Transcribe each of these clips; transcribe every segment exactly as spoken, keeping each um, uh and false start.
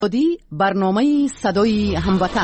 برنامه صدای هموطن.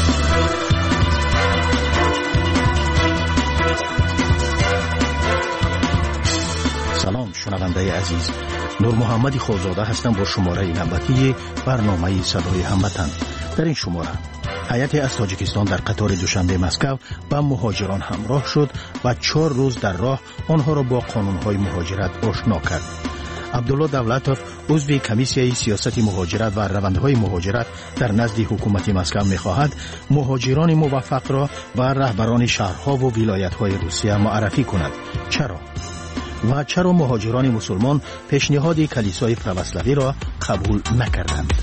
سلام شنونده عزیز، نور محمدی خوزاده هستم با شماره نوبتی برنامه صدای هموطن. در این شماره هیئت از تاجیکستان در قطار دوشنبه مسکو با مهاجران همراه شد و چهار روز در راه آنها را با قانون‌های مهاجرت آشنا کرد. عبدالله دولتوف عضو کمیسیه سیاست مهاجرت و روندهای مهاجرت در نزد حکومت مسکو می‌خواهد مهاجران موفق را و رهبران شهرها و ولایت‌های روسیه معرفی کند. چرا؟ و چرا مهاجران مسلمان پیشنهاد کلیسای پروسلاوی را قبول نکردند؟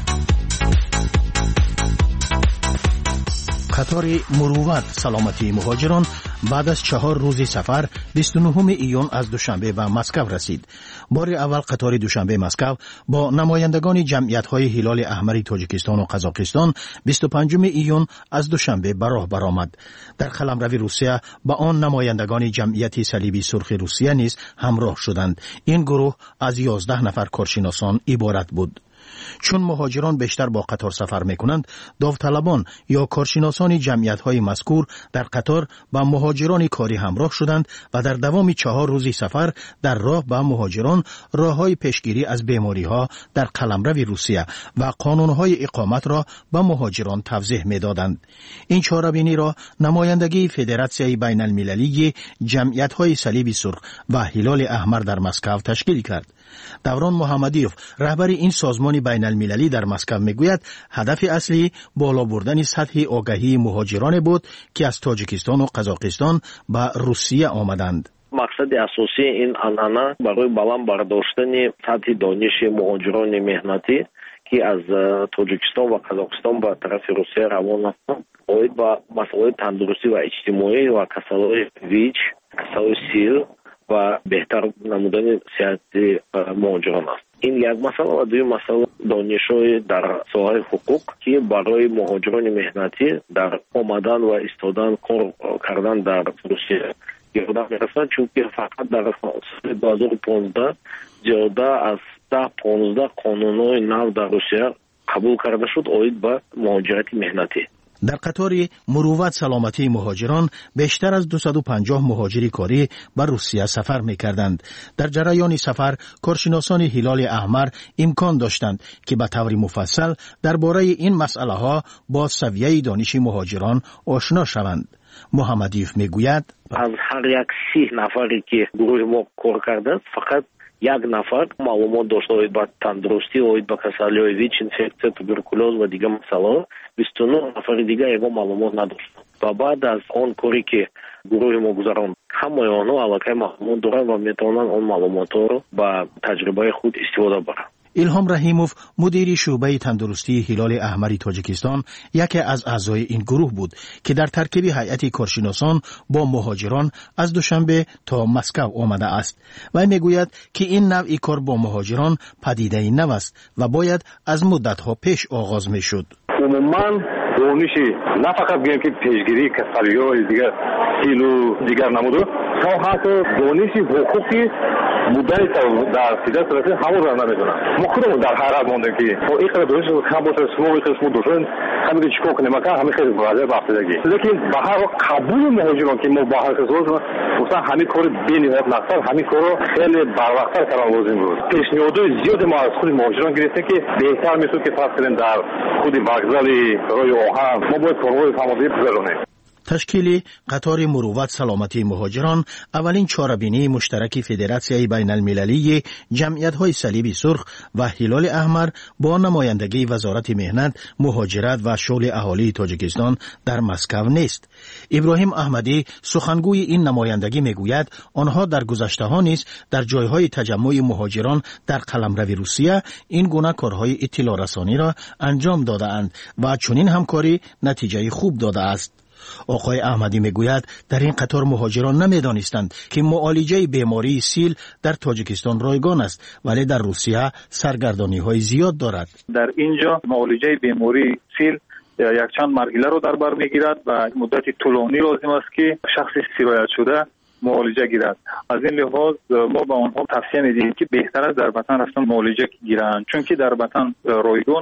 قطار مروت سلامتی مهاجران بعد از چهار روز سفر بیست و نهم ایون از دوشنبه به مسکو رسید. بار اول قطار دوشنبه مسکو با نمایندگان جمعیت‌های هلال احمر تاجیکستان و قزاقستان بیست و پنجم ایون از دوشنبه به راه برآمد. در قلمرو روسیه با آن نمایندگان جمعیت صلیبی سرخ روسیه نیز همراه شدند. این گروه از یازده نفر کارشناسان عبارت بود. چون مهاجران بیشتر با قطار سفر میکنند، داوطلبان یا کارشناسان جمعیت‌های مذکور در قطار با مهاجران کاری همراه شدند و در دوام چهار روزی سفر در راه با مهاجران راه‌های پیشگیری از بیماری‌ها در قلمرو روسیه و قانون‌های اقامت را به مهاجران توضیح می‌دادند. این چاره‌بینی را نمایندگی فدراسیون بین‌المللی جمعیت‌های صلیبی سرخ و هلال احمر در مسکو تشکیل کرد. دوران محمدیوف رهبر این سازمان بین المللی در مسکو میگوید هدف اصلی بالا بردن سطح آگاهی مهاجران بود که از تاجیکستان و قزاقستان به روسیه آمدند. مقصد اساسی این عنعنه برای بالا برداشتن سطح دانش مهاجران مهنتی که از تاجیکستان و قزاقستان به طرف روسیه روان هستند، اوید با مسائل تندرستی و اجتماعی و کسالای ویچ، کسالای سیل و بهتر نمودن صحت مهاجران است. این یک مسئله و دوی مسئله دانش‌های در ساحه حقوق که برای مهاجران مهنتی در آمدن و ایستادن کار کردن در روسیه یادم میرسند، چون که فقط در سال دو هزار و پانزده زیاده از ده پانزده قانون‌های نو در روسیه قبول کرده شد اوید به مهاجرت مهنتی. در قطار مروت سلامتی مهاجران بیشتر از دویست و پنجاه مهاجری کاری به روسیه سفر می‌کردند. در جریان سفر کارشناسان هلال احمر امکان داشتند که به طور مفصل درباره این مسئله‌ها با سویه دانش مهاجران آشنا شوند. محمدیوف میگوید از هر یک سی نفری که گروه ما کار کرده فقط یک نفر معلومات داشته اوید با تندرستی، اوید با کسالی‌های ویچ، انفکسیا، توبرکولوز و دیگه مسائل. بیست و نه نفر دیگه یگان معلومات نداشت. و بعد از آن کاری که گروه ما گذراند، همه آنها علاقه معلومات دارند و میتوانند آن معلومات رو با تجربه خود استفاده برند. ایلهام رحیموف مدیر شعبه تندرستی هلال احمر تاجیکستان یکی از اعضای این گروه بود که در ترکیب هیئت کارشناسان با مهاجران از دوشنبه تا مسکو آمده است و میگوید که این نوع کار با مهاجران پدیده نو است و باید از مدت‌ها پیش آغاز میشد. عموما دانشی نه فقط بگیم که پیشگیری کسالی‌های دیگر سیلو دیگر نموده، تا حتی دانشی حقوقی مدتی در سیده سرسی همون را نمیدونن. ما خودمون در حیرت ماندیم که با این خیلی دانش کم باشه شما این خیلی شما دوشن همین که چیکار کنیم که همین خیلی واضحه بحثیدگی. لیکن به هر حال قبول مهاجران که ما با هر کس روز مثلا همین کار بی‌نهایت نقصر همین کار رو خیلی بروقت‌تر کردن لازم بود. پیشنهادهای زیاد ما از خود مهاجران گرفتیم که بهتر میشه که فرض کنیم در خود وокزال راه آهن ما باید کارهای فهماندهی بزنیم. تشکیل قطار مروت سلامتی مهاجران اولین چاره‌بینی مشترک فدراسیون بین المللی جمعیت‌های صلیبی سرخ و هلال احمر با نمایندگی وزارت مهنت، مهاجرت و شغل اهالی تاجیکستان در مسکو نیست. ابراهیم احمدی سخنگوی این نمایندگی میگوید آنها در گذشته‌ها نیز در جایهای تجمع مهاجران در قلمرو روسیه این گونه کارهای اطلاع رسانی را انجام داده‌اند و چنین همکاری نتیجه خوب داده است. آقای احمدی میگوید در این قطار مهاجران نمیدانستند که معالجه بیماری سیل در تاجیکستان رایگان است، ولی در روسیه سرگردانی های زیاد دارد. در اینجا معالجه بیماری سیل یک چند مرحله رو در بر میگیرد و مدت طولانی لازم است که شخص سرایت شده معالجه گیرد. از این لحاظ ما به آنها توصیه میدیم که بهتر است در وطن رفتن معالجه گیرند، چون که در وطن رایگان است.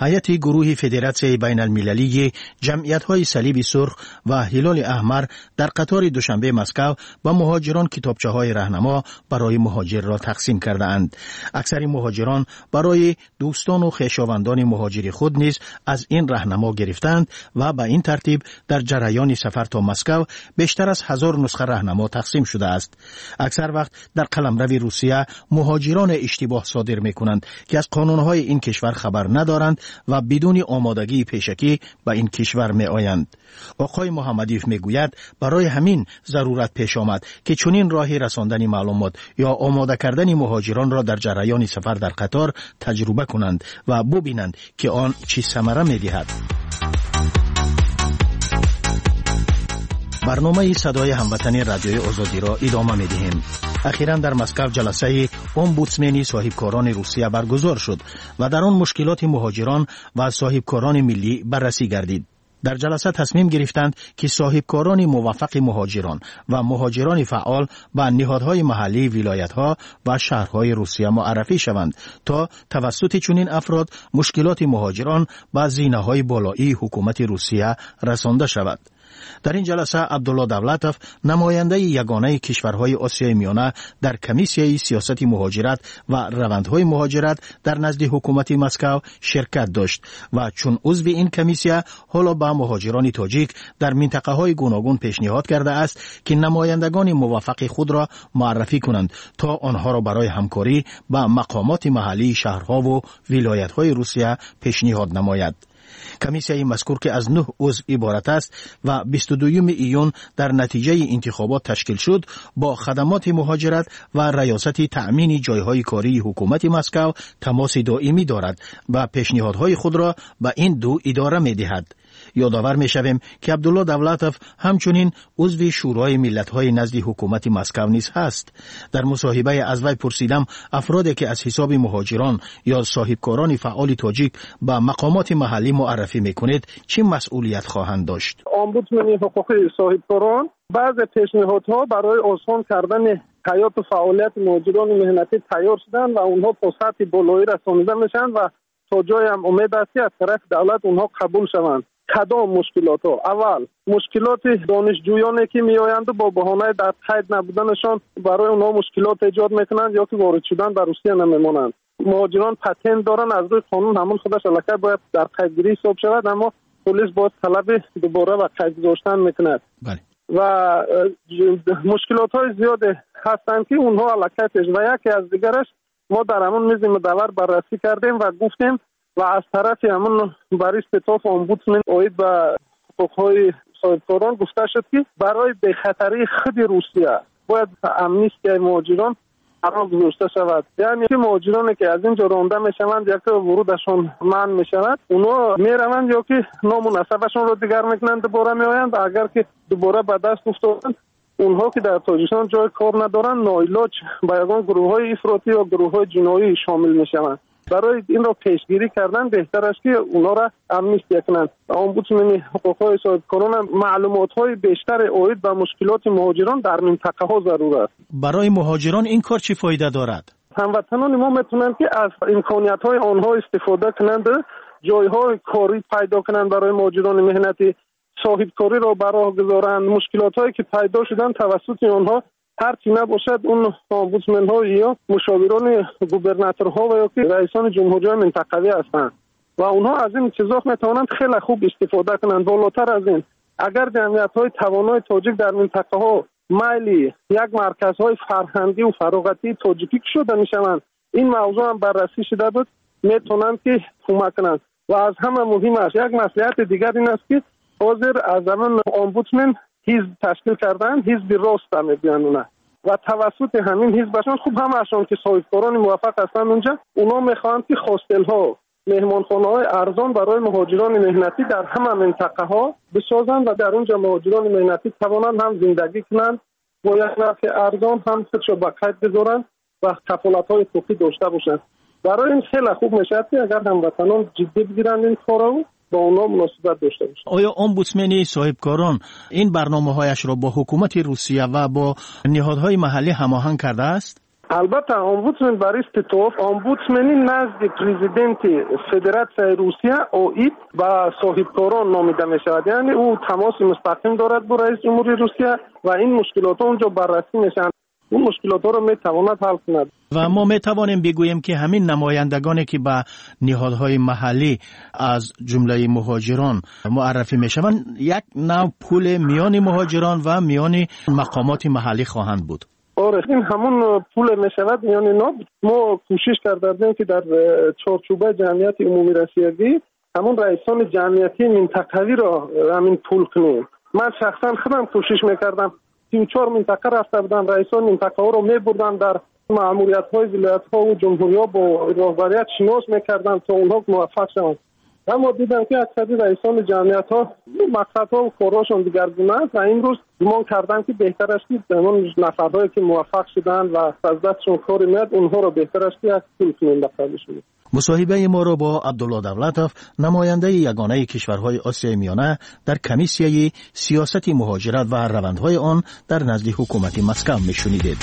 هیئت گروه فدراسیون بین المللی جمعیت‌های صلیب سرخ و هلال احمر در قطار دوشنبه مسکو با مهاجران کتابچه‌های راهنما برای مهاجر را تقسیم کردند. اکثر مهاجران برای دوستان و خویشاوندان مهاجر خود نیز از این راهنما گرفتند و به این ترتیب در جریان سفر تا مسکو بیشتر از هزار نسخه راهنما تقسیم شده است. اکثر وقت در قلمرو روسیه مهاجران اشتباه صادر می‌کنند که از قانون‌های این کشور خبر ندارند و بدون آمادگی پیشکی به این کشور می‌آیند. آقای محمدیف میگوید برای همین ضرورت پیش آمد که چنین راهی رساندن معلومات یا آماده کردن مهاجران را در جریان سفر در قطار تجربه کنند و ببینند که آن چه ثمره می‌دهد. برنامه صدای هموطنی رادیوی آزادی را ادامه می‌دهیم. اخیراً در مسکو جلسه امبودسمنی صاحبکاران روسیه برگزار شد و در آن مشکلات مهاجران و صاحبکاران ملی بررسی گردید. در جلسه تصمیم گرفتند که صاحبکاران موفق مهاجران و مهاجران فعال به نهادهای محلی ولایت‌ها و شهرهای روسیه معرفی شوند تا توسط چنین افراد مشکلات مهاجران به زینه‌های بالایی حکومت روسیه رسانده شود. در این جلسه عبدالله دولتوف نماینده یگانه کشورهای آسیای میانه در کمیسیه سیاست مهاجرت و روندهای مهاجرت در نزد حکومت مسکو شرکت داشت و چون عضو این کمیسیه حالا به مهاجران تاجیک در منطقه های گوناگون پیشنهاد کرده است که نمایندگان موفق خود را معرفی کنند تا آنها را برای همکاری با مقامات محلی شهرها و ولایت‌های روسیه پیشنهاد نماید. کمیسیه مذکور که از نه عضو عبارت است و بیست و دوم ایون در نتیجه انتخابات تشکیل شد، با خدمات مهاجرت و ریاست تأمین جایهای کاری حکومت مسکو تماس دائمی دارد و پیشنهادهای خود را به این دو اداره می دهد. یادآور می شویم که عبدالله دولتوف همچنین عضو شورای ملت‌های نزد حکومت مسکو نیز هست. در مصاحبه از وی پرسیدم افرادی که از حساب مهاجران یا صاحبکاران فعال تاجیک به مقامات محلی معرفی میکنید چه مسئولیت خواهند داشت؟ امبودسمن حقوقی صاحبکاران بعض پیشنهادها برای آسان کردن حیات و فعالیت مهاجران مهنتی تیار شدن و اونها تا سطح بالایی رسانیده میشن و تا جای هم امید است که از طرف دولت اونها قبول شوند. کدام مشکلات ها؟ اول مشکلات دانشجویانی که میآیند با بهانه در قید نبودنشان برای اونها مشکلات ایجاد میکنند یا که وارد شدن در روسیه نمیمانند. مهاجران پتنت دارن، از روی قانون همون خودش الکی باید در قیدگیری حساب شود، اما پلیس باید طلب دوباره و قید گذاشتن میکند. بله. و مشکلات های زیاد هستند که اونها الکی پیش و یکی از دیگرش ما در همون میز مدور بررسی کردیم و گفتیم و از طرف همون برای استطاف امبودسمن اوید و حقوقهای صاحبکاران گفته شد که برای بخطری خود روسیه باید امنیستی مهاجران قرار گذاشته شود. یعنی که مهاجرانی که از اینجا رانده میشوند یا که ورودشان منع میشود اونا میروند یا که نام و نسبشان رو دیگر میکنند دوباره میآیند. اگر که دوباره به دست افتادند اونها که در تاجیکستان جای کار ندارند ناعلاج به یگان گروه های افراطی یا گروه های جنایی شامل میشوند. برای این را پیشگیری کردن بهتر است که اونا را امنیستی کنند. امبودسمن حقوقهای صاحبکاران معلومات‌های بیشتر اوید و مشکلات مهاجران در منطقه ها ضرور است. برای مهاجران این کار چه فایده دارد؟ هموطنان ما میتونند که از امکانیت‌های آنها استفاده کنند، جایهای کاری پیدا کنند برای مهاجران مهنتی، صاحبکاری را براه گذارند، مشکلات‌هایی که پیدا شدن توسط آنها هر چی نباشد اون امبودسمن ها یا مشاوران گوبرناتورها و یا که رئیسان جمهوری منطقوی هستند و اونها از این چیزا میتوانند خیلی خوب استفاده کنند. بالاتر از این اگر جمعیت های توانای تاجیک در منطقه ها مایلی یک مرکز های فرهنگی و فراغتی تاجیکی شده میشوند، این موضوع هم بررسی شده بود، میتونند که کمک کنند. و از همه مهم است یک مصلحت دیگر این است که حاضر از زمان امبودسمن حزب تشکیل کردن، حزب راست هم میگن و توسط همین حزبشان خوب همشون که صاحبکاران موفق هستن اونجا اونا میخوان که هاستل ها، مهمانخانه های ارزان برای مهاجران مهنتی در همه منطقه ها بسازند و در اونجا مهاجران مهنتی توانند هم زندگی کنند با یک نرخ ارزان هم خودشو به قید بذارند و کفالت های حقوقی داشته باشند. برای این خیلی خوب میشه که اگر هموطنان جدی بگیرند این کارو با اونا مناسبت داشته باشه. آیا امبودسمن صاحبکاران این برنامه‌هایش را با حکومت روسیه و با نهادهای محلی هماهنگ کرده است؟ البته امبودسمن باریست توف امبودسمنی نزد پرزیدنت فدراسیای روسیه اوید با صاحبکاران نامیده می شود. یعنی او تماس مستقیم دارد با رئیس جمهوری روسیه و این مشکلات اونجا بررسی میشن. اون مشکلات رو می تواند حل کند. و ما می توانیم بگوییم که همین نمایندگانی که به نهادهای محلی از جمله مهاجران معرفی می شوند یک نوع پول میان مهاجران و میان مقامات محلی خواهند بود. آره این همون پول می شود میان اینا. ما کوشش کردیم که در چارچوبه جمعیت عمومی رسیدگی همون رئیسان جمعیتی منطقوی را همین پول کنیم. من شخصا خودم کوشش میکردم. سی و چهار منطقه رفته بودن، رئیسان منطقه ها رو می بردن در مأموریت های ولایت ها و جمهوری ها با راهبریت شناس میکردن تا اونها موفق شوند. اما دیدم که اکثر رئیسان جمعیت ها مقصد ها و کارهاشون دیگرگونه است و این روز گمان کردم که بهتر است که اون نفرهایی که موفق شدن و از دستشون کاری میاد اونها رو بهتر است که از پول کنیم بخوابشون. مصاحبه ما را با عبدالله دولتوف نماینده یگانه کشورهای آسیای میانه در کمیسیه سیاست مهاجرت و روندهای آن در نزد حکومت مسکو میشنیدید.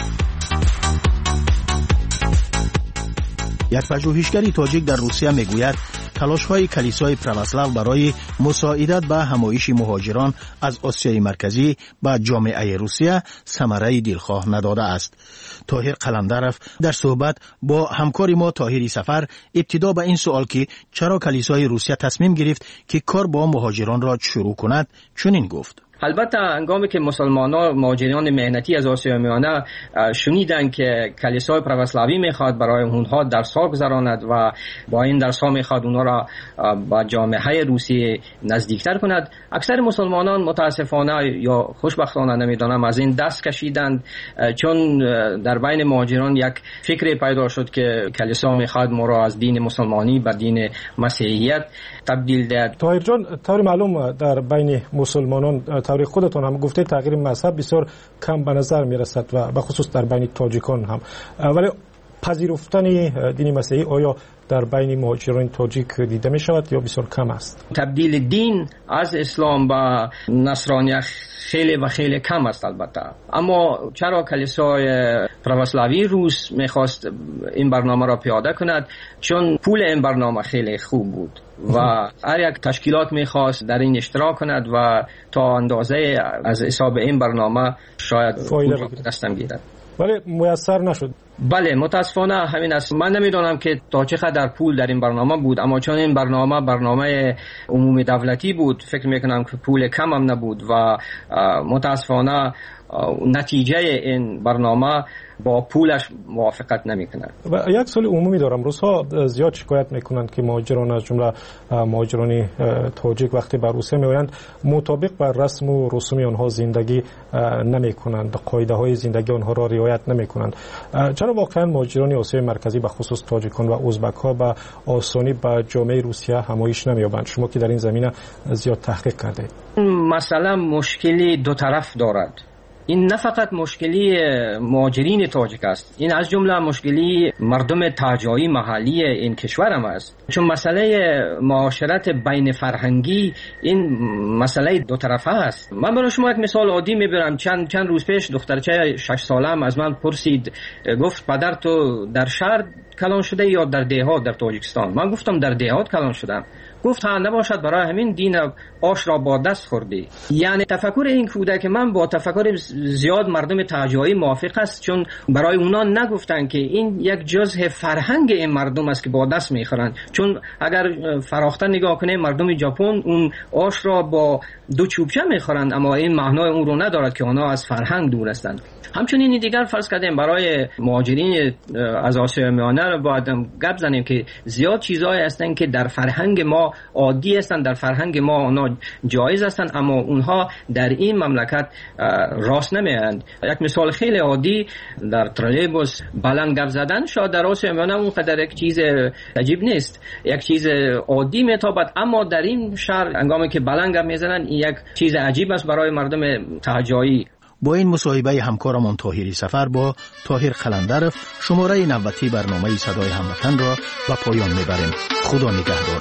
یک پژوهشگری تاجیک در روسیه میگوید تلاش‌های کلیسای پروسلاو برای مساعدت به همایش مهاجران از آسیای مرکزی به جامعه روسیه ثمره دلخواه نداده است. طاهر قلندرف در صحبت با همکار ما طاهری سفر ابتدا به این سوال که چرا کلیسای روسیه تصمیم گرفت که کار با مهاجران را شروع کند چنین گفت: البته هنگامی که مسلمانان مهاجران مهنتی از آسیای میانه شنیدن که کلیسای پروسلاوی میخواد برای اونها درس‌ها گذراند و با این درس‌ها میخواد اونها را با جامعه روسیه نزدیکتر کند، اکثر مسلمانان متاسفانه یا خوشبختانه نمیدانم از این دست کشیدند، چون در بین مهاجران یک فکر پیدا شد که کلیسا میخواد ما را از دین مسلمانی به دین مسیحیت تبدیل دهد. طاهر جان، طور معلوم در بین مسلمانان طور خودتون هم گفته تغییر مذهب بسیار کم به نظر میرسد و به خصوص در بین تاجیکان هم، ولی پذیرفتن دین مسیحی آیا در بین مهاجران تاجیک دیده می شود یا بسیار کم است؟ تبدیل دین از اسلام به نصرانیت خیلی و خیلی کم است البته. اما چرا کلیسای پروسلاوی روس میخواست این برنامه را پیاده کند؟ چون پول این برنامه خیلی خوب بود و هر یک تشکیلات میخواست در این اشتراک کند و تا اندازه از حساب این برنامه شاید دستم گیرد، ولی میسر نشد. بله متاسفانه همین است. من نمیدونم که تا چه قدر پول در این برنامه بود، اما چون این برنامه برنامه عمومی دولتی بود فکر میکنم که پول کم هم نبود و متاسفانه نتیجه این برنامه با پولش موافقت نمیکنند. و یک سوال عمومی دارم، روزها زیاد شکایت میکنند که مهاجران از جمله مهاجران تاجیک وقتی به روسیه میآیند مطابق بر رسم و رسوم آنها زندگی نمیکنند، قاعده های زندگی آنها را رعایت نمیکنند. چرا واقعا مهاجران آسیای مرکزی به خصوص تاجیکان و ازبک ها به آسانی به جامعه روسیه همایش نمییابند؟ شما که در این زمینه زیاد تحقیق کردید. مثلا مشکلی دو طرف دارد. این نه فقط مشکلی مهاجرین تاجیک است، این از جمله مشکلی مردم تاجایی محلی این کشور هم است، چون مسئله معاشرت بین فرهنگی این مسئله دو طرفه است. من برای شما یک مثال عادی میبرم. چند چند روز پیش دخترچه شش ساله از من پرسید، گفت پدر تو در شهر کلان شده یا در دهات در تاجیکستان؟ من گفتم در دهات کلان شدم. گفت ها نباشد برای همین دین آش را با دست خوردی. یعنی تفکر این کودک من با تفکر زیاد مردم تاجایی موافق است، چون برای اونا نگفتن که این یک جزء فرهنگ این مردم است که با دست میخورند. چون اگر فراختر نگاه کنه مردم ژاپن اون آش را با دو چوبچه میخورند، اما این معنای اون رو ندارد که اونا از فرهنگ دور هستند. همچنین دیگر فرض کردیم برای مهاجرین از آسیای میانه رو باید گپ زنیم که زیاد چیزایی هستند که در فرهنگ ما عادی هستند، در فرهنگ ما اونا جایز هستند، اما اونها در این مملکت راست نمیاند. یک مثال خیلی عادی، در ترولبوس بلند گپ زدن شاید در آسیای میانه اون قدر یک چیز عجیب نیست، یک چیز عادی میتابد، اما در این شهر هنگامی که بلند گپ میزنن این یک چیز عجیب است برای مردم تاجایی. با این مصاحبه همکارمان طاهری سفر با طاهر قلندرف شماره نوتی برنامه صدای هموطن را به پایان میبریم. خدا نگهدار.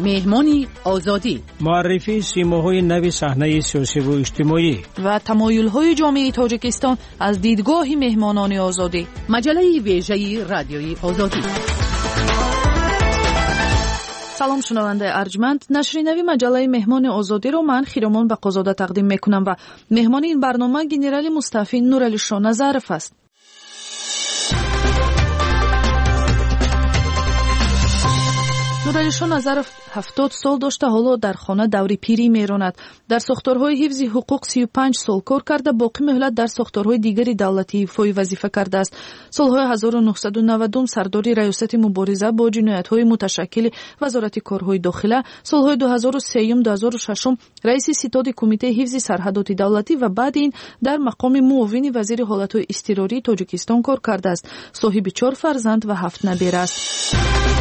مهمانی آزادی، معرفی سیماهای نوی صحنه سیاسی و اجتماعی و تمایل‌های جامعه تاجیکستان از دیدگاه مهمانان آزادی. مجله ویژه رادیوی آزادی. سلام شنونده ارجمند، نشر نوی مجله مهمان آزادی رو من خیرمان بقازاده تقدیم میکنم و مهمان این برنامه گنرال مصطفی نورعلی شاه نظرف است. نورعلی شاه نظرف هفتاد سال داشته، حالا در خانه دوری پیری میراند. در ساختارهای حفظ حقوق سی و پنج سال کار کرده، باقی مهلت در ساختارهای دیگری دولتی ایفای وظیفه کرده است. سالهای هزار و نهصد و نود سرداری ریاست مبارزه با جنایت‌های متشکل وزارت کارهای داخله، سالهای دو هزار و سه دو هزار و شش رئیس ستاد کمیته حفظ سرحدات دولتی و بعد این در مقام معاون وزیر حالت‌های اضطراری تاجیکستان کار کرده است. صاحب چهار فرزند و هفت نبیره است.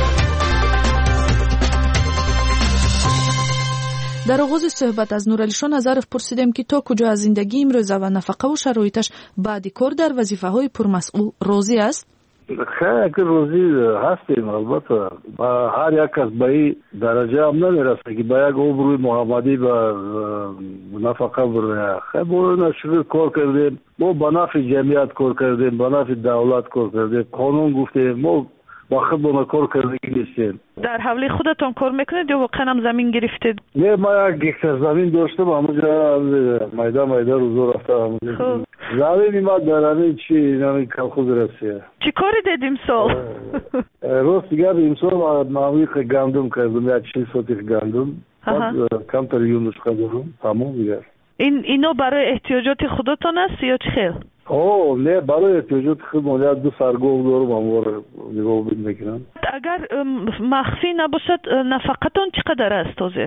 در آغاز صحبت از نورعلی شاه نظرف پرسیدیم که تا کجا از زندگی امروزه و نفقه و شرایطش بعد کار در وظیفه‌های پرمسئول راضی است؟ خیلی راضی هستیم. البته هر یک از به این درجه هم نمیرسه که به یک عمر محمدی به نفقه بره. خیلی باید شکر کار کردیم، ما به نفع جمعیت کار کردیم، به نفع دولت کار کردیم، قانون گفتیم، ما وقت با کار کردگی نیستیم. در حولی خودتان کار میکنید یا واقعا هم زمین گرفتید؟ نه، ما یک هکتار زمین داشتم، همونجا میدان میدان روزو رفته همونجا. زمینی ما در همین چی نمی کلخوز رسیه. چی کاری دیدیم سال؟ روز دیگر امسال معمولی گندم کردم، یک چیز سوتی گندم. کمتر یونش کردم، تمام دیگر. این اینو برای احتیاجات خودتان است یا چه خیل؟ اوه نه، برای احتیاجات خود مالیات دو سرگوه دارم هموار نگاه بید میکنم. اگر مخفی نباشد نفقتان چقدر است حاضر؟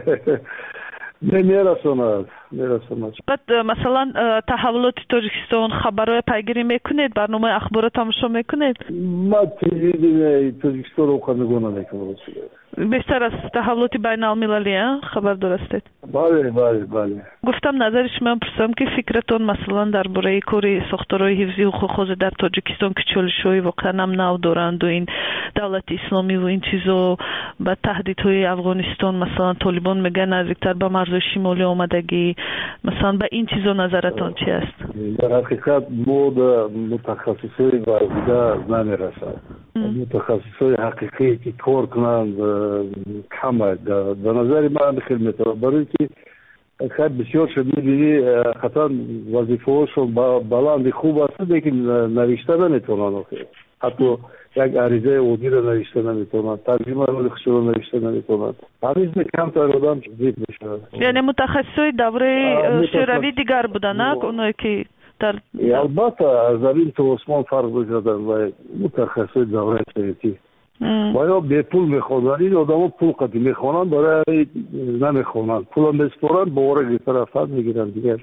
نه نرساند نرساند. بعد مثلا تحولات تاجیکستان خبرهای پیگیری میکنید؟ برنامه اخبار تماشا میکنید؟ ما تلویزیون تاجیکستان رو خود نگاه نمیکنم. بیشتر از تحولات بین المللی خبر دارستید؟ بله بله بله. گفتم نظر شما پرسم که فکرتون مثلا درباره کاری ساختارهای حفظی حقوق در تاجیکستان که چالش‌های واقعا هم نو دارند و این دولت اسلامی و این چیزا با تهدیدهای افغانستان، مثلا طالبان میگن نزدیکتر به مرز شمالی آمدگی، مثلا به این چیزا نظرتون چی است؟ در حقیقت بود متخصصای ورزیده نمیرسد. متخصصای حقیقی که کار کنند کمه. به نظر من خیلی میتونه، برای که خیلی بسیار شد میبینی خطا وظیفه هاشون بلند خوب است لیکن نوشته نمیتونن. حتی یک عریضه عودی رو نوشته نمیتونن، ترجمه رو خشور رو نوشته نمیتونن. همیز کمتر آدم زید میشه. یعنی متخصصای دوره شوروی دیگر بودن نه؟ اونایی که در البته از زمین تو عثمان فرق بزدن و متخصصای دوره سویتی و یا به پول میخوانن. این آدم ها پول قدی میخوانن، برای نمیخوانن، پول هم بسپارن باره طرفت میگیرن دیگر.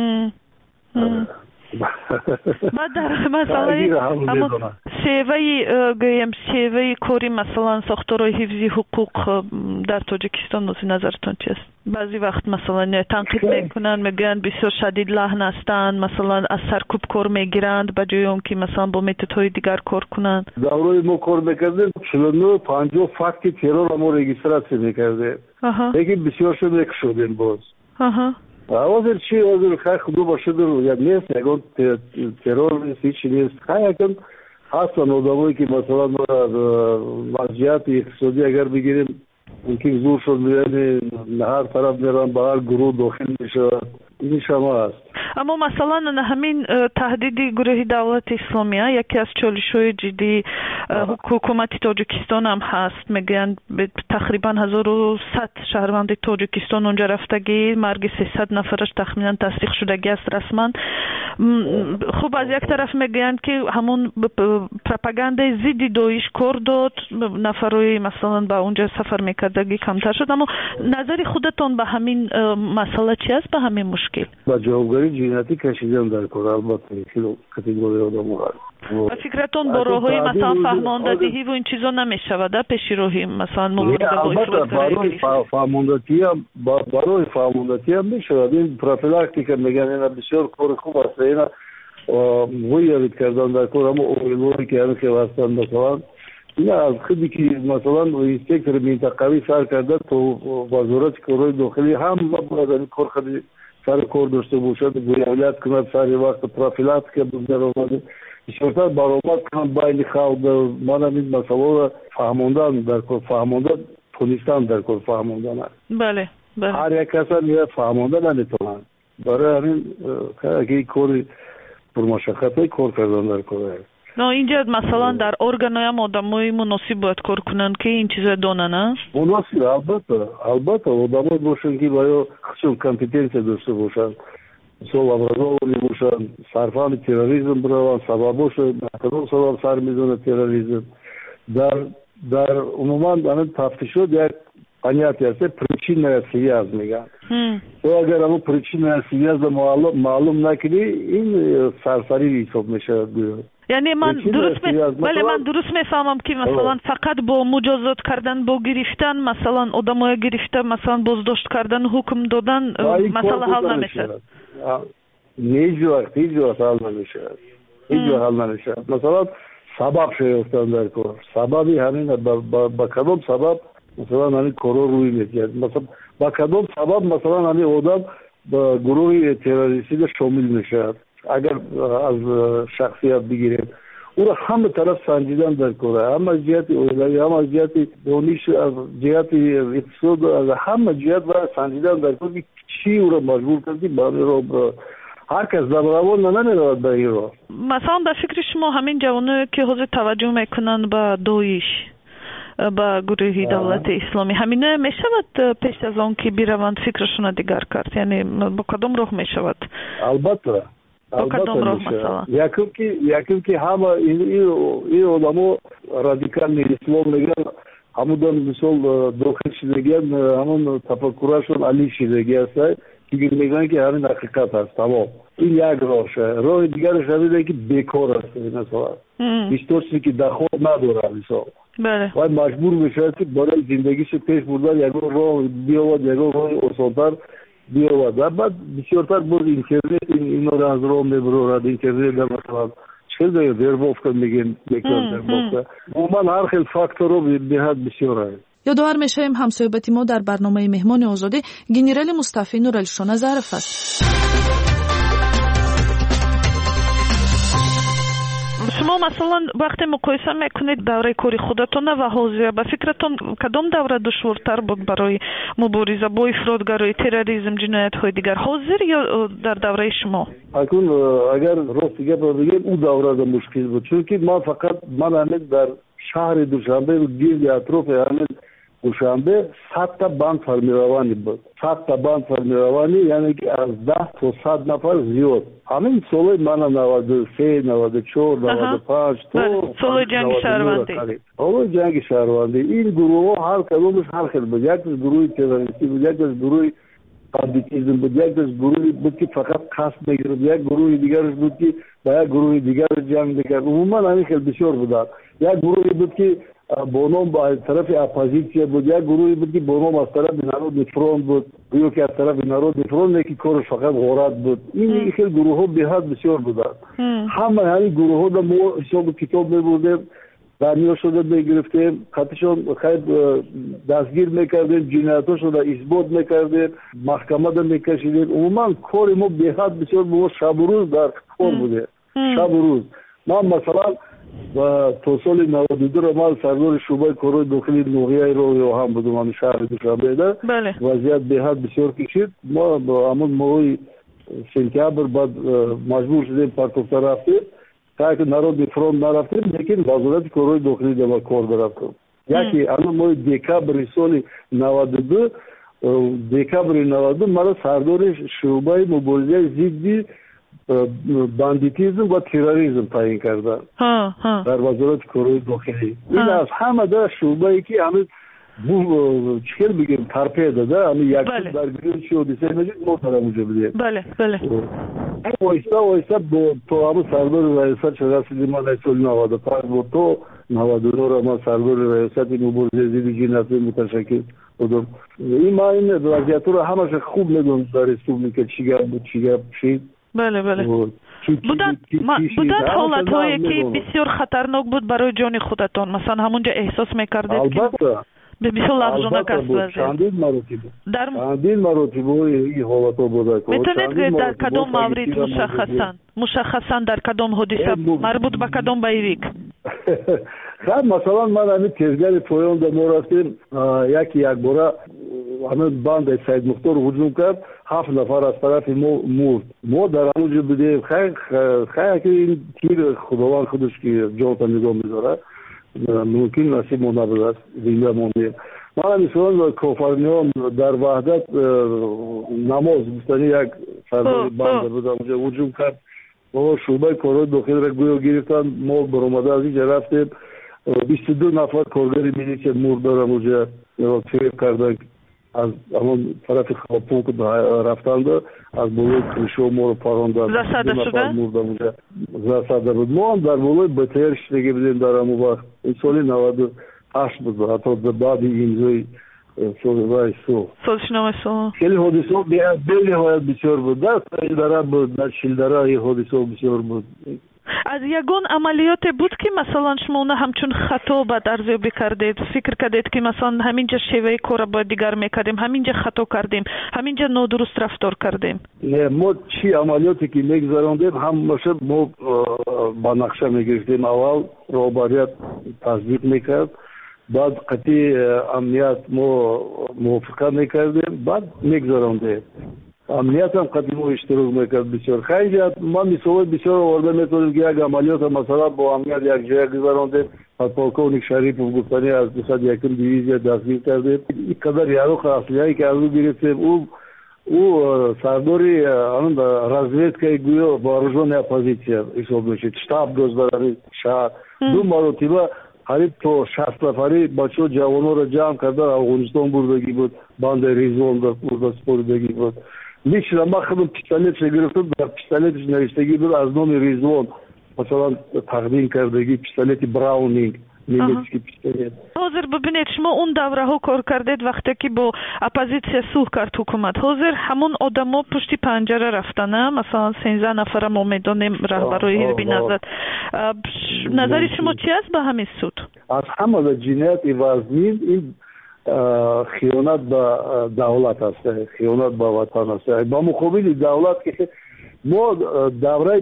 ما در مسئله همون شیوه گویم شیوه کاری مثلا ساختارهای حفظی حقوق در تاجیکستان از نظرتون چیست؟ بعضی وقت مثلا تنقید میکنن، میگن بسیار شدید لحن هستند، مثلا از سرکوب کار میگیرند به جای اون که مثلا با متدهای دیگر کار کنند. دوره ما کار میکردیم چهل و نه پنجاه فکت ترور ما رجیستراسی میکردیم، لیکن بسیار شد یک شدیم باز. آوازر چی آوازر خیلی خودو باشه در یا نیست، یکان ترور نیست، هیچی نیست. خیلی یکان هستن آدمایی که مثلا وضعیت اقتصادی اگر بگیریم اینکه زور شد میرن هر طرف میرن به هر گروه داخل میشه، این شما هست. اما مثلا همین تهدید گروه دولت اسلامی یکی از چالش‌های جدی حکومت تاجیکستان هم هست. میگن تقریبا هزار و صد شهروند تاجیکستان اونجا رفتگی، مرگ سیصد نفرش تخمینا تصدیق شدگی است رسما. خب از یک طرف میگن که همون پروپاگاندای ضد داعش کار داد، نفرای مثلا با اونجا سفر میکردگی کمتر شد. اما نظر خودتون به همین مسئله چی است، به همین مشکل؟ با جوابگری جنایتی کشیدن در کار البته که کاتگوری آدم هست. و فکرتون با راههای مثلا فهماندهی و این چیزا نمیشود پیش راهی مثلا مبارزه با افرادگری؟ برای فهماندهی هم برای فهماندهی هم میشود. این پروفیلاکتیک میگن اینا بسیار کار خوب است. اینا ویرید کردن در کار، اما اویلوری که هنوز که وستن مثلا این از خودی که مثلا اینسپکتور منطقوی سر کرده تو وزارت کارهای داخلی هم باید کار خیلی سر کار داشته باشد، گویالیت کند سر وقت پروفیلاکتیک در آمده شرطت برآمد کنند بین خلق. من این مسئله را فهماندن در کار فهماندن تونستم در کار فهماندن است. بله بله. هر یک کس هم فهماندن نمیتونن. برای همین که کار پرمشقت کار کردن در کار است. نه اینجا مثلا در ارگان‌های هم آدمای مناسب باید کار کنند که این چیزا دانن. مناسب البته البته آدمای باشن که باید خصوص کامپتنسی داشته باشن. مثلا ابرازوری باشن، صرفان تروریسم برای سبباش کدام سبب سر میزنه تروریسم. در در عموما آن تفتیشات یک پنیاتی است پریچینه سیاز میگن. تو اگر همون پریچینه سیاز معلوم معلوم نکنی این سرسری حساب میشه. یعنی من درست می... بله من درست میفهمم که مثلا فقط با مجازات کردن با گرفتن مثلا آدمای گرفته مثلا بازداشت کردن حکم دادن مثلا حل نمیشه. هیچ وقت هیچ وقت حل نمیشه. هیچ وقت حل نمیشه. مثلا سبب شیفتن در کار. سببی همین با کدام سبب مثلا همین کارو روی میاد. مثلا با کدام سبب مثلا همین آدم با گروه تروریستی شامل میشه. اگر از شخصیت بگیریم او را همه طرف سنجیدن در کاره، هم از جهت اولیه، هم از جهت دانش، از جهت اقتصاد، از همه جهت و سنجیدن در کاره چی او را مجبور کردی برای را هر کس در روان نمیرود به این را. مثلا در فکر شما همین جوانه که حاضر توجه میکنن به داعش با گروه دولت اسلامی همینه میشود پیش از آن که بیروند فکرشون دیگر کرد، یعنی با کدام راه میشود؟ البته البته یکم که یکم که همه این این آدمو رادیکال اسلام میگن، همون مثال داخل شدگان همون تفکرشون علی شدگی است که میگن که همین حقیقت است. تمام این یک راهشه. راه دیگرش همینه که بیکار است. مثلا هیچ که دخل نداره مثلا. بله. باید مجبور بشه که برای زندگیش پیش بردن یک راه بیاورد، یک راه آسان‌تر بیاورد. و بعد بسیارتر باز اینترنت اینا را از راه میبرد. اینترنت در مثلا چه دیگه در بافت میگن میکنن در بافت. عموما هر خیلی فاکتور رو بهت بسیار است. یادآور میشیم همصحبت ما در برنامه مهمان آزادی گنرال مصطفی نورالشون ظرف است. شما مثلا وقتی مقایسه میکنید دوره کاری خودتون و حاضر به فکرتون کدام دوره دشوارتر بود برای مبارزه با افراطگرایی، تروریسم، جنایت های دیگر، حاضر یا در دوره شما؟ اکنون اگر راست بگم اون دوره مشکل بود، چون که ما فقط من همین در شهر دوشنبه و گرد اطراف همین دوشنبه صد تا بند فرمیروانی بود. صد تا بند فرمیروانی یعنی که از ده تا صد نفر زیاد. همین سال من نود و سه، نود و چهار، نود و پنج تا سال جنگ شهروندی. سال جنگ شهروندی این گروه ها هر کدومش هر خیلی بود. یک از گروه تروریستی بود، یک از گروه بندیتیزم بود، یک از گروهی بود که فقط قصد میگرفت، یک گروه دیگرش بود که با یک گروه دیگر جنگ میکرد. عموما همین خیلی بسیار بودند. یک گروهی بود که با نام از طرف اپوزیسیون بود، یک گروهی بود که با نام از طرف نارود فرانت بود، یا که از طرف نارود فرانت که کارش فقط غارت بود. این خیلی گروه ها به حد بسیار بودند. همه همین گروه ها را ما حساب کتاب میبردیم، دنیا شده میگرفتیم، خطشون خیلی دستگیر میکردیم، جنایتاشون را اثبات میکردیم، محکمه را میکشیدیم. عموما کار ما به حد بسیار بود، شب و روز در کار بوده. شب و روز من مثلا و تا سال نود و دو را من سردار شعبه کارهای داخلی نوعیه رو یا هم بودم همین شهر دوشنبه ده. وضعیت به حد بسیار کشید. ما با همون ماهی سپتامبر بعد مجبور شدیم پرتوفته رفتیم تا که نارود فرانت نرفتیم، لیکن وزارت کارهای داخلی ده کار درفتیم. یکی الان ماهی دکابر سال نود و دو دکابر نود و دو مرا سردار شعبه مبارزه ضد باندیتیزم و تروریسم تعیین کردن در وزارت کارهای داخلی. این از همه در شعبه ای که همه چکر بگیم ترپیه داده همه یک سو درگیری شد دیسه نجید ما در اونجا بدیم. بله بله وایسته وایسته تو همه سردار ریاست شده سیدی ما نیسال نود و پنج بود، تو نود و نو را ما سردار ریاست مبارزه ضد جنایت متشکل بودم. این ما این وضعیت رو همش خوب میدونم در رسپوبلیک چی گپ بود چی گپ شید. بله بله буданд буданд ҳолатҳое ки бисёр хатарнок буд барои ҷони худатон масалан ҳамунҷа эҳсос мекардед ки албатта бисёр лағжонак аст чандин маротиба чандин маротиба ин ҳолатҳо буда метавонед дар кадом маврид мушаххасан мушаххасан дар кадом ҳодиса марбут ба кадом байвик хаб масалан ман ҳамин тезгари поёнда мо рафтем яки якбора ҳамин бандаи Саидмухтор ҳуҷум кард ҳафт нафар аз тарафи мо мурд мо дар ҳамунҷо будем хай ки ин тир худованд худаш ки ҷонта нигоҳ медорад мумкин насиб мо набудааст зинда мондем ман мисолан кофарниён дар ваҳдат намоз гуфтани як сардори банда буд онҷо ҳуҷум кард мо шӯъбаи корҳои дохилиро гӯё гирифтанд мо баромада аз инҷа рафтем бисту ду нафар коргари милитсия мурд дорам онҷа фиреб карданд аз ҳамон тарафи хлопок рафтанда аз болои кришо моро паронданд засада шуда мурдам онҷа засада буд мо ҳам дар болои бтр шидагӣ будем дар ҳамон вақт ин соли наваду ҳашт буд ҳатто баъди имзои соҳибаи суҳ созишнома суҳ хеле ҳодисаҳо бениҳоят бисёр буд дар Саидара буд дар Шилдара ин ҳодисаҳо бисёр буд аз ягон амалиёте буд ки масалан шумо уна ҳамчун хато бад арзёбӣ кардед фикр кардед ки масалан ҳаминҷа шеваи корро бояд дигар мекардем ҳаминҷа хато кардем ҳаминҷа нодуруст рафтор кардем не мо чӣ амалиёте ки мегузарондем ҳамаша мо ба нақша мегирифтем аввал роҳбарият таздиқ мекард баъд қатъи амният мо мувофиқат мекардем баъд мегузарондем амният ҳам қатъи мо иштирок мекард бисёр хайҷа ман мисолҳои бисёр оварда метавонем ки як амалиёта масалан бо амният якҷоя гузарондем подполковник Шарипов гуфтани аз дусад якум дивизия дастгир кардем ин қадар яруқа аслиҳае ки аз ӯ гирифтем ӯ ӯ сардори разведкаи гӯё вооруженная оппозиция ҳисоб мешид штаб дошт дар ҳамин шаҳр ду маротиба қариб то шаст нафари бачаҳо ҷавонҳоро ҷамъ карда афғонистон бурдагӣ буд бандаи Ризвон бурда споридагӣ буд лично ман худам пистолетша гирифтам дар пистолеташ навиштагӣ буд аз номи Ризвон масалан тақдим кардагӣ пистолети Браунинг немецкий пистолет ҳозир бибинед шумо он давраҳо кор кардед вақте ки бо оппозитсия сулҳ кард ҳукумат ҳозир ҳамон одамо пушти панҷара рафтана масалан сенздаҳ нафара мо медонем раҳбарои ҳизби назад назари шумо чи аст ба ҳамин суд аз ҳамада ҷинояти вазнин ин хиёнат ба давлат аст хиёнат ба ватан аст ба муқобили давлат ки мо давраи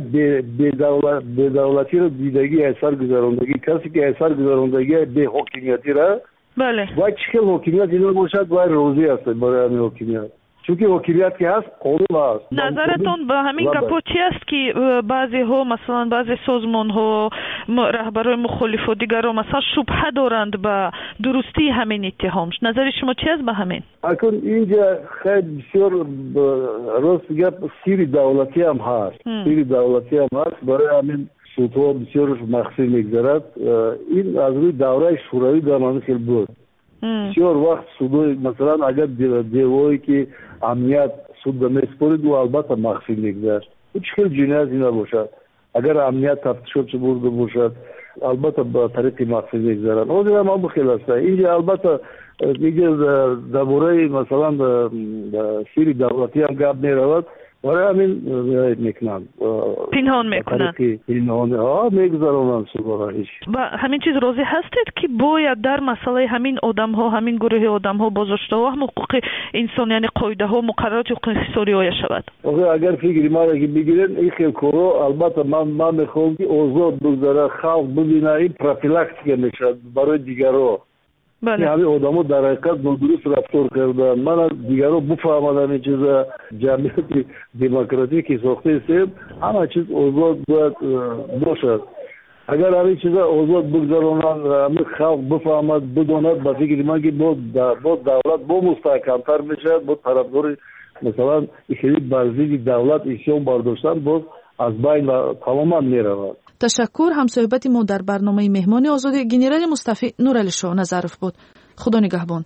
бедавлатиро дидагӣ айсар гузарондагӣ касе ки айсар гузарондагӣ беҳокимиятира вай чӣ хел ҳокимият ино бошад вай розӣ аст барои ҳамин ҳокимият чунки ҳокимият ки ҳаст қонун аст назаратон ба ҳамин гапо чи аст ки баъзеҳо масалан баъзе созмонҳо раҳбарои мухолифу дигаро масалан шубҳа доранд ба дурустии ҳамин иттиҳом назари шумо чи аст ба ҳамин акун инҷа хеле бисёр рост гап сирри давлатӣ ҳам ҳаст сирри давлатӣ ҳам ҳаст барои ҳамин судҳо бисёр махфӣ мегзарад ин аз рӯи давраи шӯравӣ дар ман хел буд бисёр вақт судои масалан агар девое ки амният суда меспорид ӯ албатта махфӣ мегзашт ӯ чӣ хел ҷинояте набошад агар амният тафтишотшо бурда бошад албатта ба тариқи махфӣ мегзарад ҳозир ҳам ҳамон хел аст инҷа албатта инҷа дар бораи масалан сирри давлатӣ ҳам гап меравад барои ҳамин мекунанд пинҳон мекунанд пинҳон мегузаронанд судора ба ҳамин чиз розӣ ҳастед ки бояд дар масъалаи ҳамин одамҳо ҳамин гурӯҳи одамҳо бозоштаҳо ҳам ҳуқуқи инсон яъне қоидаҳо муқаррароти ҳуқуқи инсонӣ риоя шавад агар фикри мара ки бигирен ин хел корҳо албатта ман ман мехоҳам ки озод бигзара халқ бибина ин профилактика мешавад барои дигарҳо ҳамин одамҳо дар ҳақиқат нодуруст рафтор карданд мана дигарҳо буфаҳмаданд ин чиза ҷамъияти демократикӣ сохтаистем ҳама чиз озод бояд бошад агар ҳамин чиза озод бигзаронанд ҳамин халқ бифаҳмад бидонад ба фикри ман ки бо давлат бо мустаҳкамтар мешавад бо тарафдори масалан ихелӣ бар зидди давлат исьён бардоштан боз аз байн тамоман меравад. ташаккур. ҳамсоҳибати мо дар барномаи меҳмони озодӣ генерали мустафӣ Нуралишоҳ Назаров буд. худо нигаҳбон.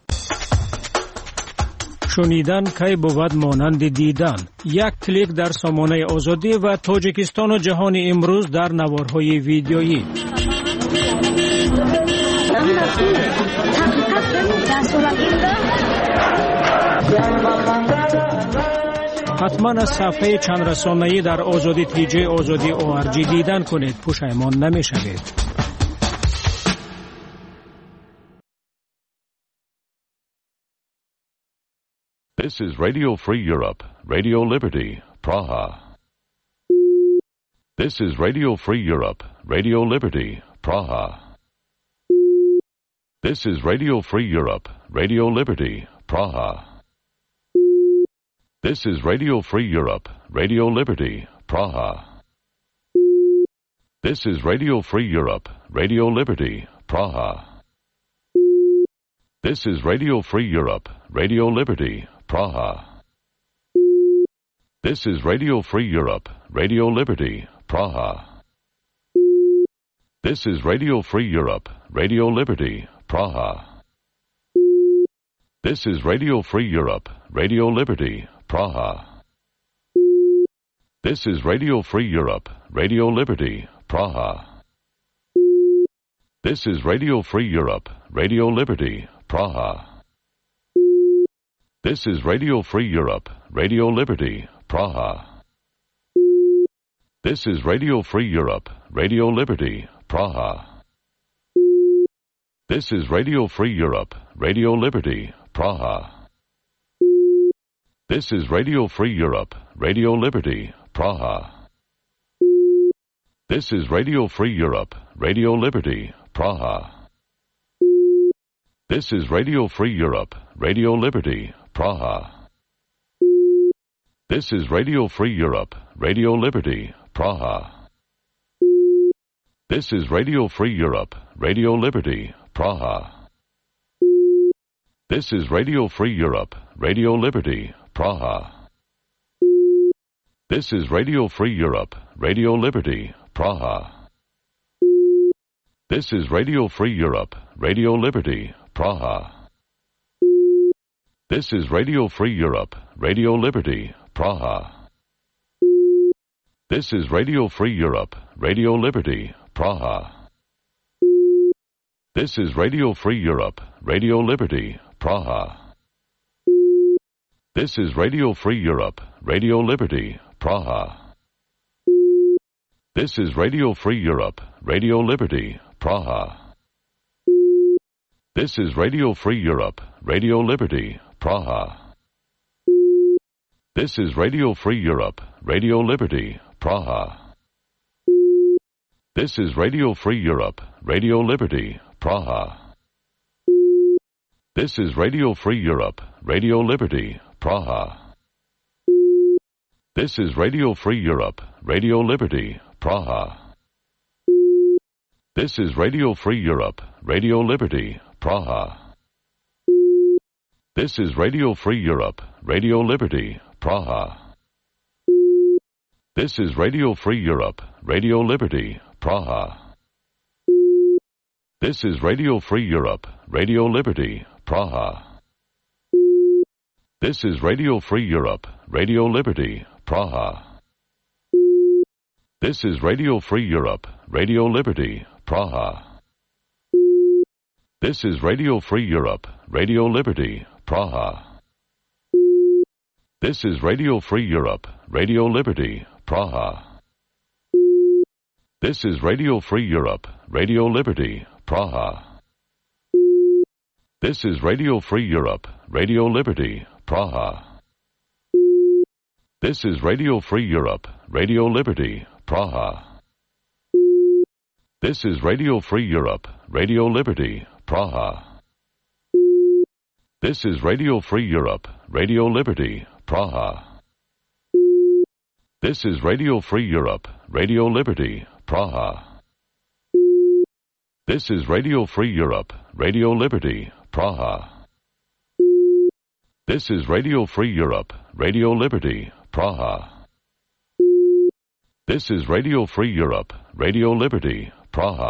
шунидан кай бувад монанди дидан. як клик дар сомонаи озодӣ ва тоҷикистону ҷаҳони имрӯз дар наворҳои видеоӣ. حتما از صفحه چند رسانه‌ای در آزادی تی جی آزادی او آر جی دیدن کنید، پشیمان نمی‌شوید. This is Radio Free Europe, Radio Liberty, Praha. This is Radio Free Europe, Radio Liberty, Praha. This is Radio Free Europe, Radio Liberty, Praha. This is Radio Free Europe, Radio Liberty, Praha. This is Radio Free Europe, Radio Liberty, Praha. This is Radio Free Europe, Radio Liberty, Praha. This is Radio Free Europe, Radio Liberty, Praha. This is Radio Free Europe, Radio Liberty, Praha. This is Radio Free Europe, Radio Liberty, Praha. This is Radio Free Europe, Radio Liberty, Praha. This is Radio Free Europe, Radio Liberty, Praha. This is Radio Free Europe, Radio Liberty, Praha. This is Radio Free Europe, Radio Liberty, Praha. This is Radio Free Europe, Radio Liberty, Praha. This is Radio Free Europe, Radio Liberty, Praha. This is Radio Free Europe, Radio Liberty, Praha. This is Radio Free Europe, Radio Liberty, Praha. This is Radio Free Europe, Radio Liberty, Praha. This is Radio Free Europe, Radio Liberty, Praha. This is Radio Free Europe, Radio Liberty, Praha. This is Radio Free Europe, Radio Liberty, Praha. This is Radio Free Europe, Radio Liberty, Praha. This is Radio Free Europe, Radio Liberty, Praha. This is Radio Free Europe, Radio Liberty, Praha. This is Radio Free Europe, Radio Liberty, Praha. This is Radio Free Europe, Radio Liberty, Praha. This is Radio Free Europe, Radio Liberty, Praha. This is Radio Free Europe, Radio Liberty, Praha. This is Radio Free Europe, Radio Liberty, Praha. This is Radio Free Europe, Radio Liberty, Praha. This is Radio Free Europe, Radio Liberty, Praha. This is Radio Free Europe, Radio Liberty, Praha. This is Radio Free Europe, Radio Liberty, Praha. This is Radio Free Europe, Radio Liberty, Praha. This is Radio Free Europe, Radio Liberty, Praha. This is Radio Free Europe, Radio Liberty, Praha. This is Radio Free Europe, Radio Liberty, Praha. This is Radio Free Europe, Radio Liberty, Praha. This is Radio Free Europe, Radio Liberty, Praha. This is Radio Free Europe, Radio Liberty, Praha. This is Radio Free Europe, Radio Liberty, Praha. This is Radio Free Europe, Radio Liberty, Praha. This is Radio Free Europe, Radio Liberty, Praha. This is Radio Free Europe, Radio Liberty, Praha. This is Radio Free Europe, Radio Liberty, Praha. This is Radio Free Europe, Radio Liberty, Praha. This is Radio Free Europe, Radio Liberty, Praha. This is Radio Free Europe, Radio Liberty, Praha. This is Radio Free Europe, Radio Liberty, Praha.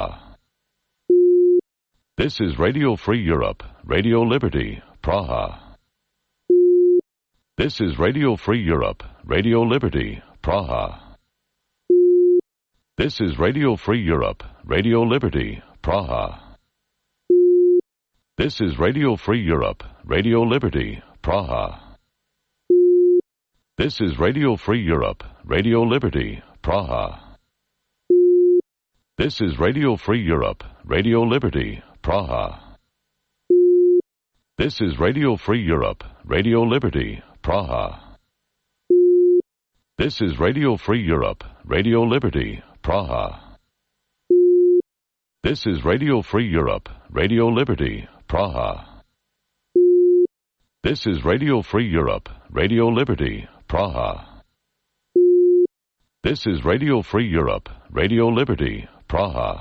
This is Radio Free Europe, Radio Liberty, Praha. This is Radio Free Europe, Radio Liberty, Praha. This is Radio Free Europe, Radio Liberty, Praha. This is Radio Free Europe, Radio Liberty, Praha. This is Radio Free Europe, Radio Liberty, Praha. This is Radio Free Europe, Radio Liberty, Praha. This is Radio Free Europe, Radio Liberty, Praha. This is Radio Free Europe, Radio Liberty, Praha. This is Radio Free Europe, Radio Liberty, Praha. This is Radio Free Europe, Radio Liberty, Praha. This is Radio Free Europe, Radio Liberty, Praha.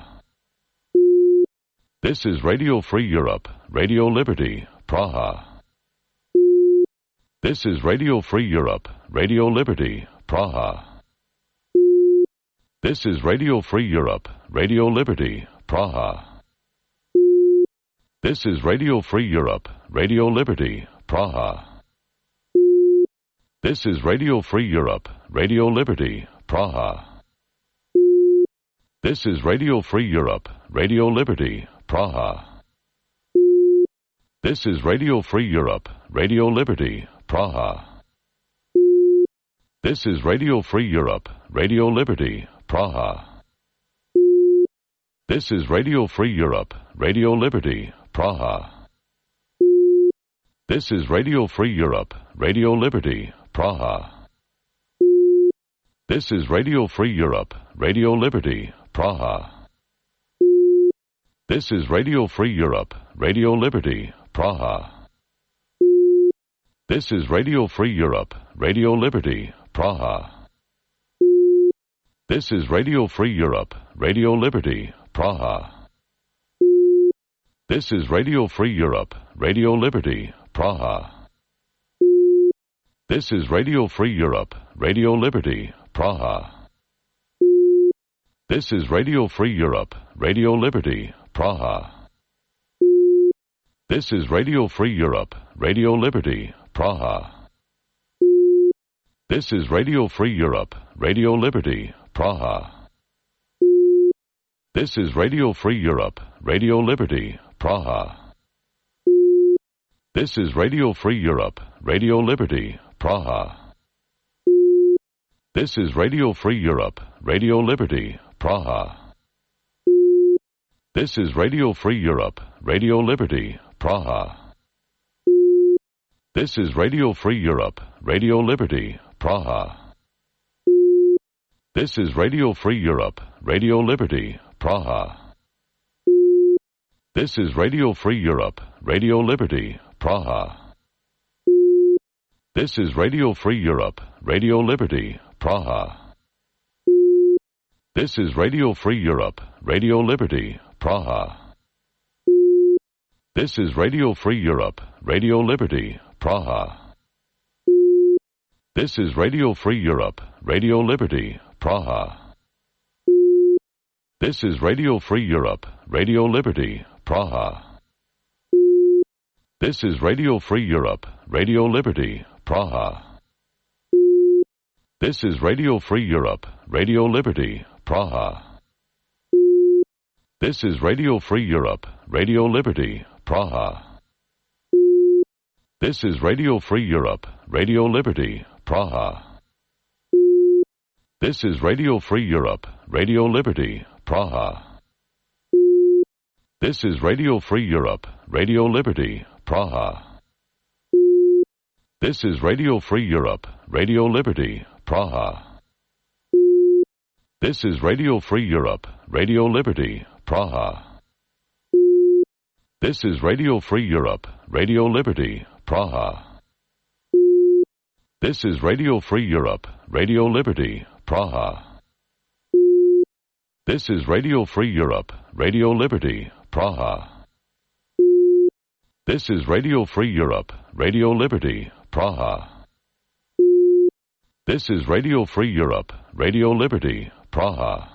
This is Radio Free Europe, Radio Liberty, Praha. This is Radio Free Europe, Radio Liberty, Praha. This is Radio Free Europe, Radio Liberty, Praha. This is Radio Free Europe, Radio Liberty, Praha. This is Radio Free Europe, Radio Liberty, Praha. This is Radio Free Europe, Radio Liberty, Praha. This is Radio Free Europe, Radio Liberty, Praha. This is Radio Free Europe, Radio Liberty, Praha. This is Radio Free Europe, Radio Liberty, Praha. This is Radio Free Europe, Radio Liberty, Praha. This is Radio Free Europe, Radio Liberty, Praha. This is Radio Free Europe, Radio Liberty, Praha. This is Radio Free Europe, Radio Liberty, Praha. This is Radio Free Europe, Radio Liberty, Praha. This is Radio Free Europe, Radio Liberty, Praha. This is Radio Free Europe, Radio Liberty, Praha. This is Radio Free Europe, Radio Liberty, Praha. This is Radio Free Europe, Radio Liberty, Praha. This is Radio Free Europe, Radio Liberty, Praha. This is Radio Free Europe, Radio Liberty, Praha. This is Radio Free Europe, Radio Liberty, Praha. This is Radio Free Europe, Radio Liberty, Praha. This is Radio Free Europe, Radio Liberty, Praha. This is Radio Free Europe, Radio Liberty, Praha. This is Radio Free Europe, Radio Liberty, Praha. This is Radio Free Europe, Radio Liberty, Praha. This is Radio Free Europe, Radio Liberty, Praha. This is Radio Free Europe, Radio Liberty, Praha. This is Radio Free Europe, Radio Liberty, Praha. This is Radio Free Europe, Radio Liberty, Praha. This is Radio Free Europe, Radio Liberty, Praha. This is Radio Free Europe, Radio Liberty, Praha. This is Radio Free Europe, Radio Liberty, Praha. This is Radio Free Europe, Radio Liberty, Praha. This is Radio Free Europe, Radio Liberty, Praha. This is Radio Free Europe, Radio Liberty, Praha. This is Radio Free Europe, Radio Liberty, Praha. This is Radio Free Europe, Radio Liberty, Praha. This is Radio Free Europe, Radio Liberty, Praha. This is Radio Free Europe, Radio Liberty, Praha. This is Radio Free Europe, Radio Liberty, Praha. This is Radio Free Europe, Radio Liberty, Praha. This is Radio Free Europe, Radio Liberty, Praha. This is Radio Free Europe, Radio Liberty, Praha.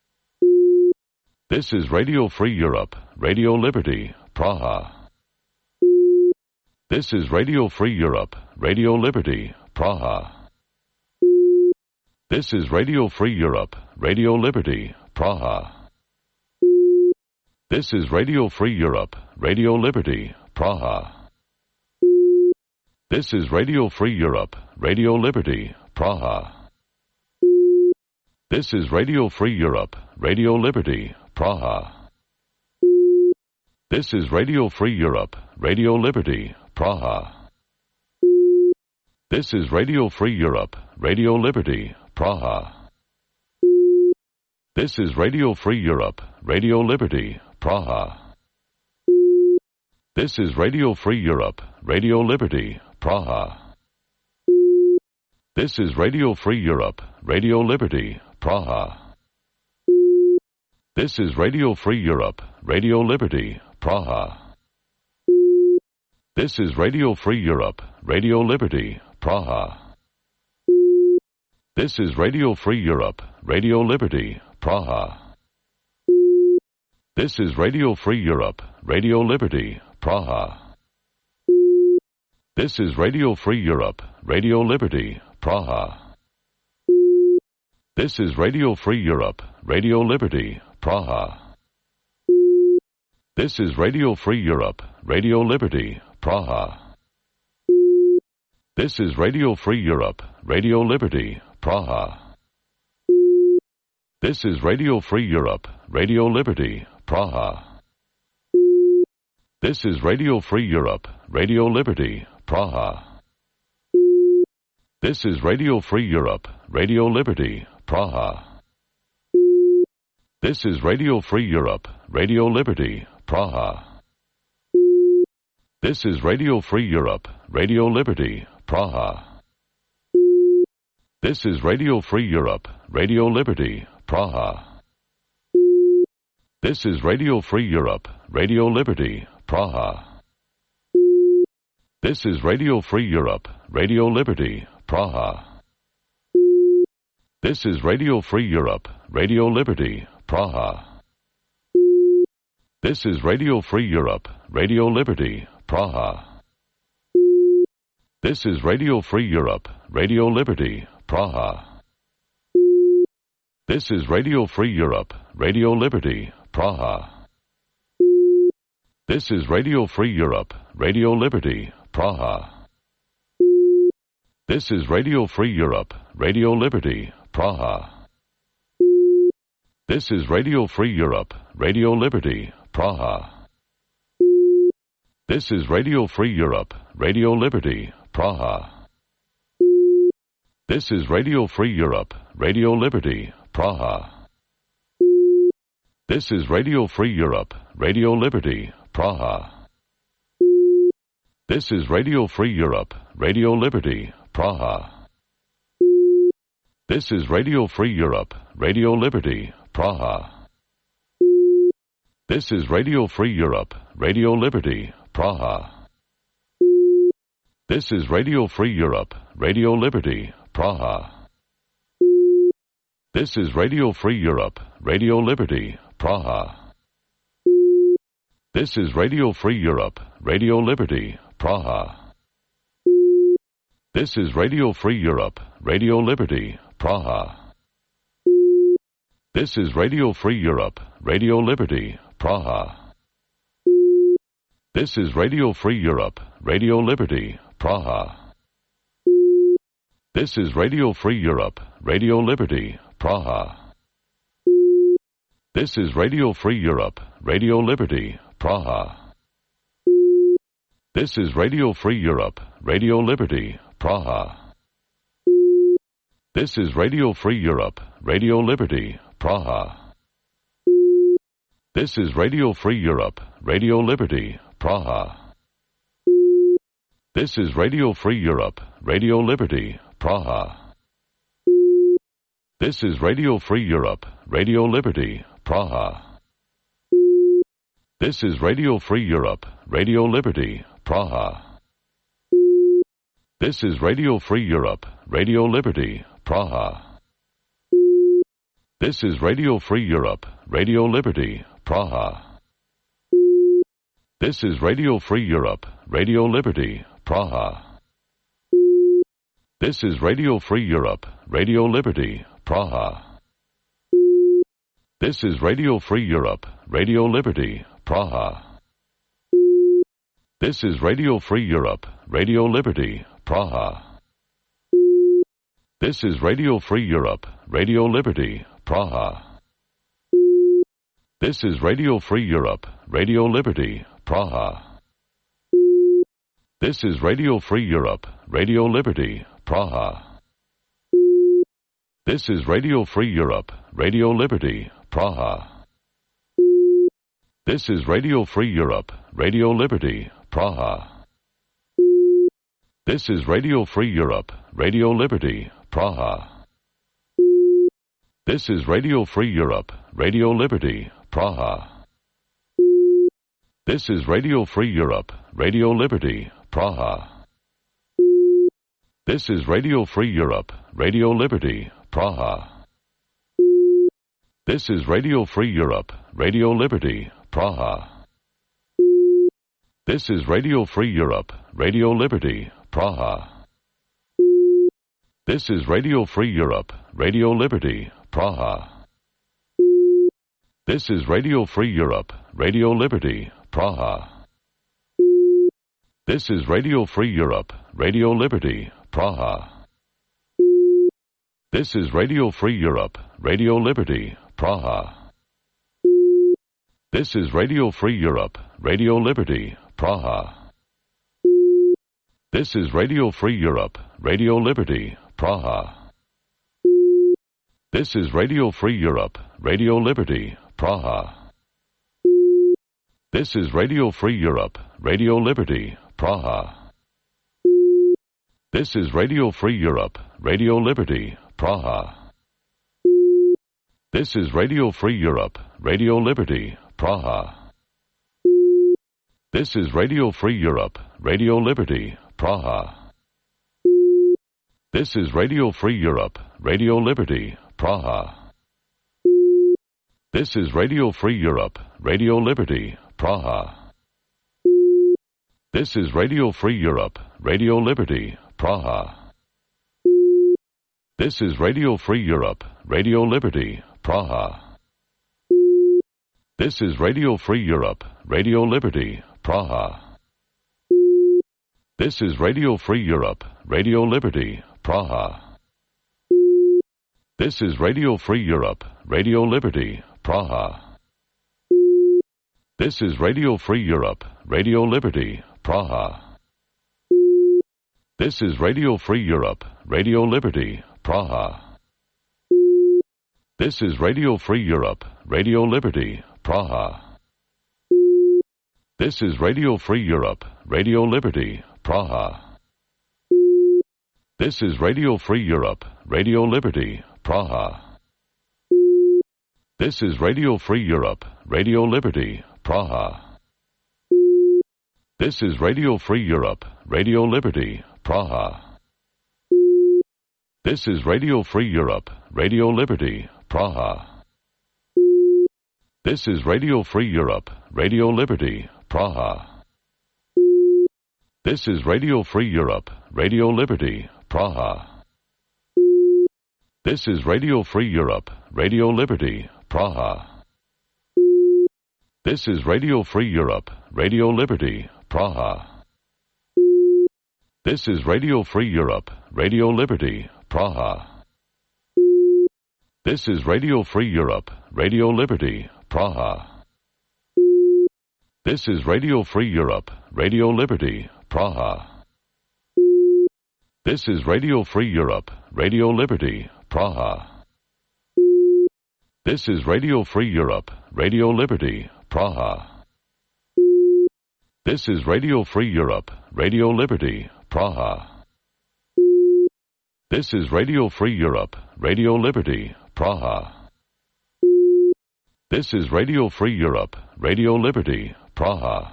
This is Radio Free Europe, Radio Liberty, Praha. This is Radio Free Europe, Radio Liberty, Praha. This is Radio Free Europe, Radio Liberty, Praha. This is Radio Free Europe, Radio Liberty, Praha. This is Radio Free Europe, Radio Liberty, Praha. This is Radio Free Europe, Radio Liberty, Praha. This is Radio Free Europe, Radio Liberty, Praha. This is Radio Free Europe, Radio Liberty, Praha. This is Radio Free Europe, Radio Liberty, Praha. This is Radio Free Europe, Radio Liberty, Praha. This is Radio Free Europe, Radio Liberty, Praha. This is Radio Free Europe, Radio Liberty, Praha. This is Radio Free Europe, Radio Liberty, Praha. This is Radio Free Europe, Radio Liberty, Praha. This is Radio Free Europe, Radio Liberty, Praha. This is Radio Free Europe, Radio Liberty, Praha. This is Radio Free Europe, Radio Liberty, Praha. This is Radio Free Europe, Radio Liberty, Praha. This is Radio Free Europe, Radio Liberty, Praha. This is Radio Free Europe, Radio Liberty, Praha. This is Radio Free Europe, Radio Liberty, Praha. This is Radio Free Europe, Radio Liberty, Praha. This is Radio Free Europe, Radio Liberty, Praha. This is Radio Free Europe, Radio Liberty, Praha. This is Radio Free Europe, Radio Liberty, Praha. This is Radio Free Europe, Radio Liberty, Praha. This is Radio Free Europe, Radio Liberty, Praha. This is Radio Free Europe, Radio Liberty, Praha. This is Radio Free Europe, Radio Liberty, Praha. This is Radio Free Europe, Radio Liberty, Praha. This is Radio Free Europe, Radio Liberty, Praha. This is Radio Free Europe, Radio Liberty, Praha. This is Radio Free Europe, Radio Liberty, Praha. This is Radio Free Europe, Radio Liberty, Praha. This is Radio Free Europe, Radio Liberty, Praha. This is Radio Free Europe, Radio Liberty, Praha. This is Radio Free Europe, Radio Liberty, Praha. This is Radio Free Europe, Radio Liberty, Praha. This is Radio Free Europe, Radio Liberty, Praha. This is Radio Free Europe, Radio Liberty, Praha. This is Radio Free Europe, Radio Liberty, Praha. This is Radio Free Europe, Radio Liberty, Praha. This is Radio Free Europe, Radio Liberty, Praha. This is Radio Free Europe, Radio Liberty, Praha. This is Radio Free Europe, Radio Liberty, Praha. This is Radio Free Europe, Radio Liberty, Praha. This is Radio Free Europe, Radio Liberty, Praha. This is Radio Free Europe, Radio Liberty, Praha. This is Radio Free Europe, Radio Liberty, Praha. This is Radio Free Europe, Radio Liberty, Praha. This is Radio Free Europe, Radio Liberty, Praha. This is Radio Free Europe, Radio Liberty, Praha. This is Radio Free Europe, Radio Liberty, Praha. This is Radio Free Europe, Radio Liberty, Praha. This is Radio Free Europe, Radio Liberty, Praha. This is Radio Free Europe, Radio Liberty, Praha. This is Radio Free Europe, Radio Liberty, Praha. This is Radio Free Europe, Radio Liberty, Praha. This is Radio Free Europe, Radio Liberty, Praha. This is Radio Free Europe, Radio Liberty, Praha. This is Radio Free Europe, Radio Liberty, Praha. This is Radio Free Europe, Radio Liberty, Praha. This is Radio Free Europe, Radio Liberty, Praha. This is Radio Free Europe, Radio Liberty, Praha. This is Radio Free Europe, Radio Liberty, Praha. This is Radio Free Europe, Radio Liberty, Praha. This is Radio Free Europe, Radio Liberty, Praha. This is Radio Free Europe, Radio Liberty, Praha. This is Radio Free Europe, Radio Liberty, Praha. This is Radio Free Europe, Radio Liberty, Praha. This is Radio Free Europe, Radio Liberty, Praha. This is Radio Free Europe, Radio Liberty, Praha. This is Radio Free Europe, Radio Liberty, Praha. This is Radio Free Europe, Radio Liberty, Praha. This is Radio Free Europe, Radio Liberty, Praha. This is Radio Free Europe, Radio Liberty, Praha. This is Radio Free Europe, Radio Liberty, Praha. This is Radio Free Europe, Radio Liberty, Praha. This is Radio Free Europe, Radio Liberty, Praha. This is Radio Free Europe, Radio Liberty, Praha. This is Radio Free Europe, Radio Liberty, Praha. This is Radio Free Europe, Radio Liberty, Praha. This is Radio Free Europe, Radio Liberty, Praha. This is Radio Free Europe, Radio Liberty, Praha. This is Radio Free Europe, Radio Liberty, Praha. This is Radio Free Europe, Radio Liberty, Praha. This is Radio Free Europe, Radio Liberty, Praha. This is Radio Free Europe, Radio Liberty, Praha. This is Radio Free Europe, Radio Liberty, Praha. This is Radio Free Europe, Radio Liberty, Praha. This is Radio Free Europe, Radio Liberty, Praha. This is Radio Free Europe, Radio Liberty, Praha. This is Radio Free Europe, Radio Liberty, Praha. This is Radio Free Europe, Radio Liberty, Praha. This is Radio Free Europe, Radio Liberty, Praha. This is Radio Free Europe, Radio Liberty, Praha. This is Radio Free Europe, Radio Liberty, Praha. This is Radio Free Europe, Radio Liberty, Praha. This is Radio Free Europe, Radio Liberty, Praha. This is Radio Free Europe, Radio Liberty, Praha. This is Radio Free Europe, Radio Liberty, Praha. This is Radio Free Europe, Radio Liberty, Praha. This is Radio Free Europe, Radio Liberty, Praha. This is Radio Free Europe, Radio Liberty, Praha. This is Radio Free Europe, Radio Liberty, Praha. This is Radio Free Europe, Radio Liberty, Praha. This is Radio Free Europe, Radio Liberty, Praha. This is Radio Free Europe, Radio Liberty, Praha. This is Radio Free Europe, Radio Liberty, Praha.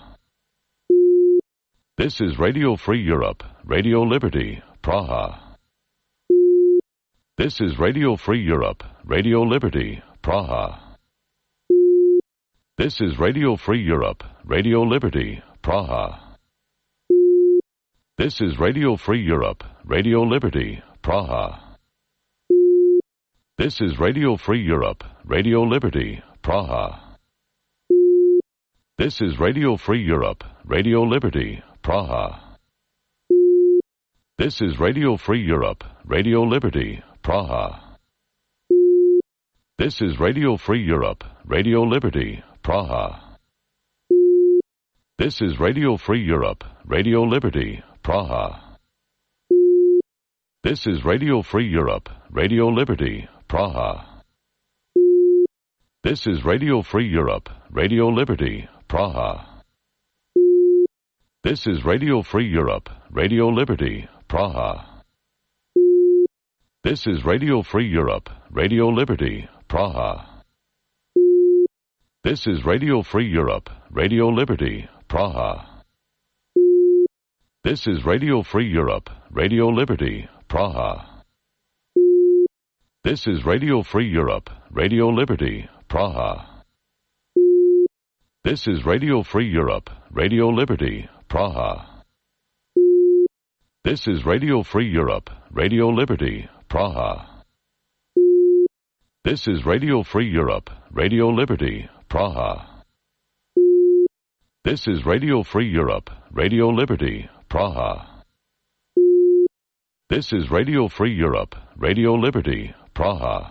This is Radio Free Europe, Radio Liberty, Praha. This is Radio Free Europe, Radio Liberty, Praha. This is Radio Free Europe, Radio Liberty, Praha. This is Radio Free Europe, Radio Liberty, Praha. This is Radio Free Europe, Radio Liberty, Praha. This is Radio Free Europe, Radio Liberty, Praha. This is Radio Free Europe, Radio Liberty, Praha. This is Radio Free Europe, Radio Liberty, Praha. This is Radio Free Europe, Radio Liberty, Praha. This is Radio Free Europe, Radio Liberty, Praha. This is Radio Free Europe, Radio Liberty, Praha. This is Radio Free Europe, Radio Liberty, Praha. This is Radio Free Europe, Radio Liberty, Praha. This is Radio Free Europe, Radio Liberty, Praha. This is Radio Free Europe, Radio Liberty, Praha. This is Radio Free Europe, Radio Liberty, Praha. This is Radio Free Europe, Radio Liberty, Praha. This is Radio Free Europe, Radio Liberty, Praha. This is Radio Free Europe, Radio Liberty, Praha. This is Radio Free Europe, Radio Liberty, Praha. This is Radio Free Europe, Radio Liberty, Praha.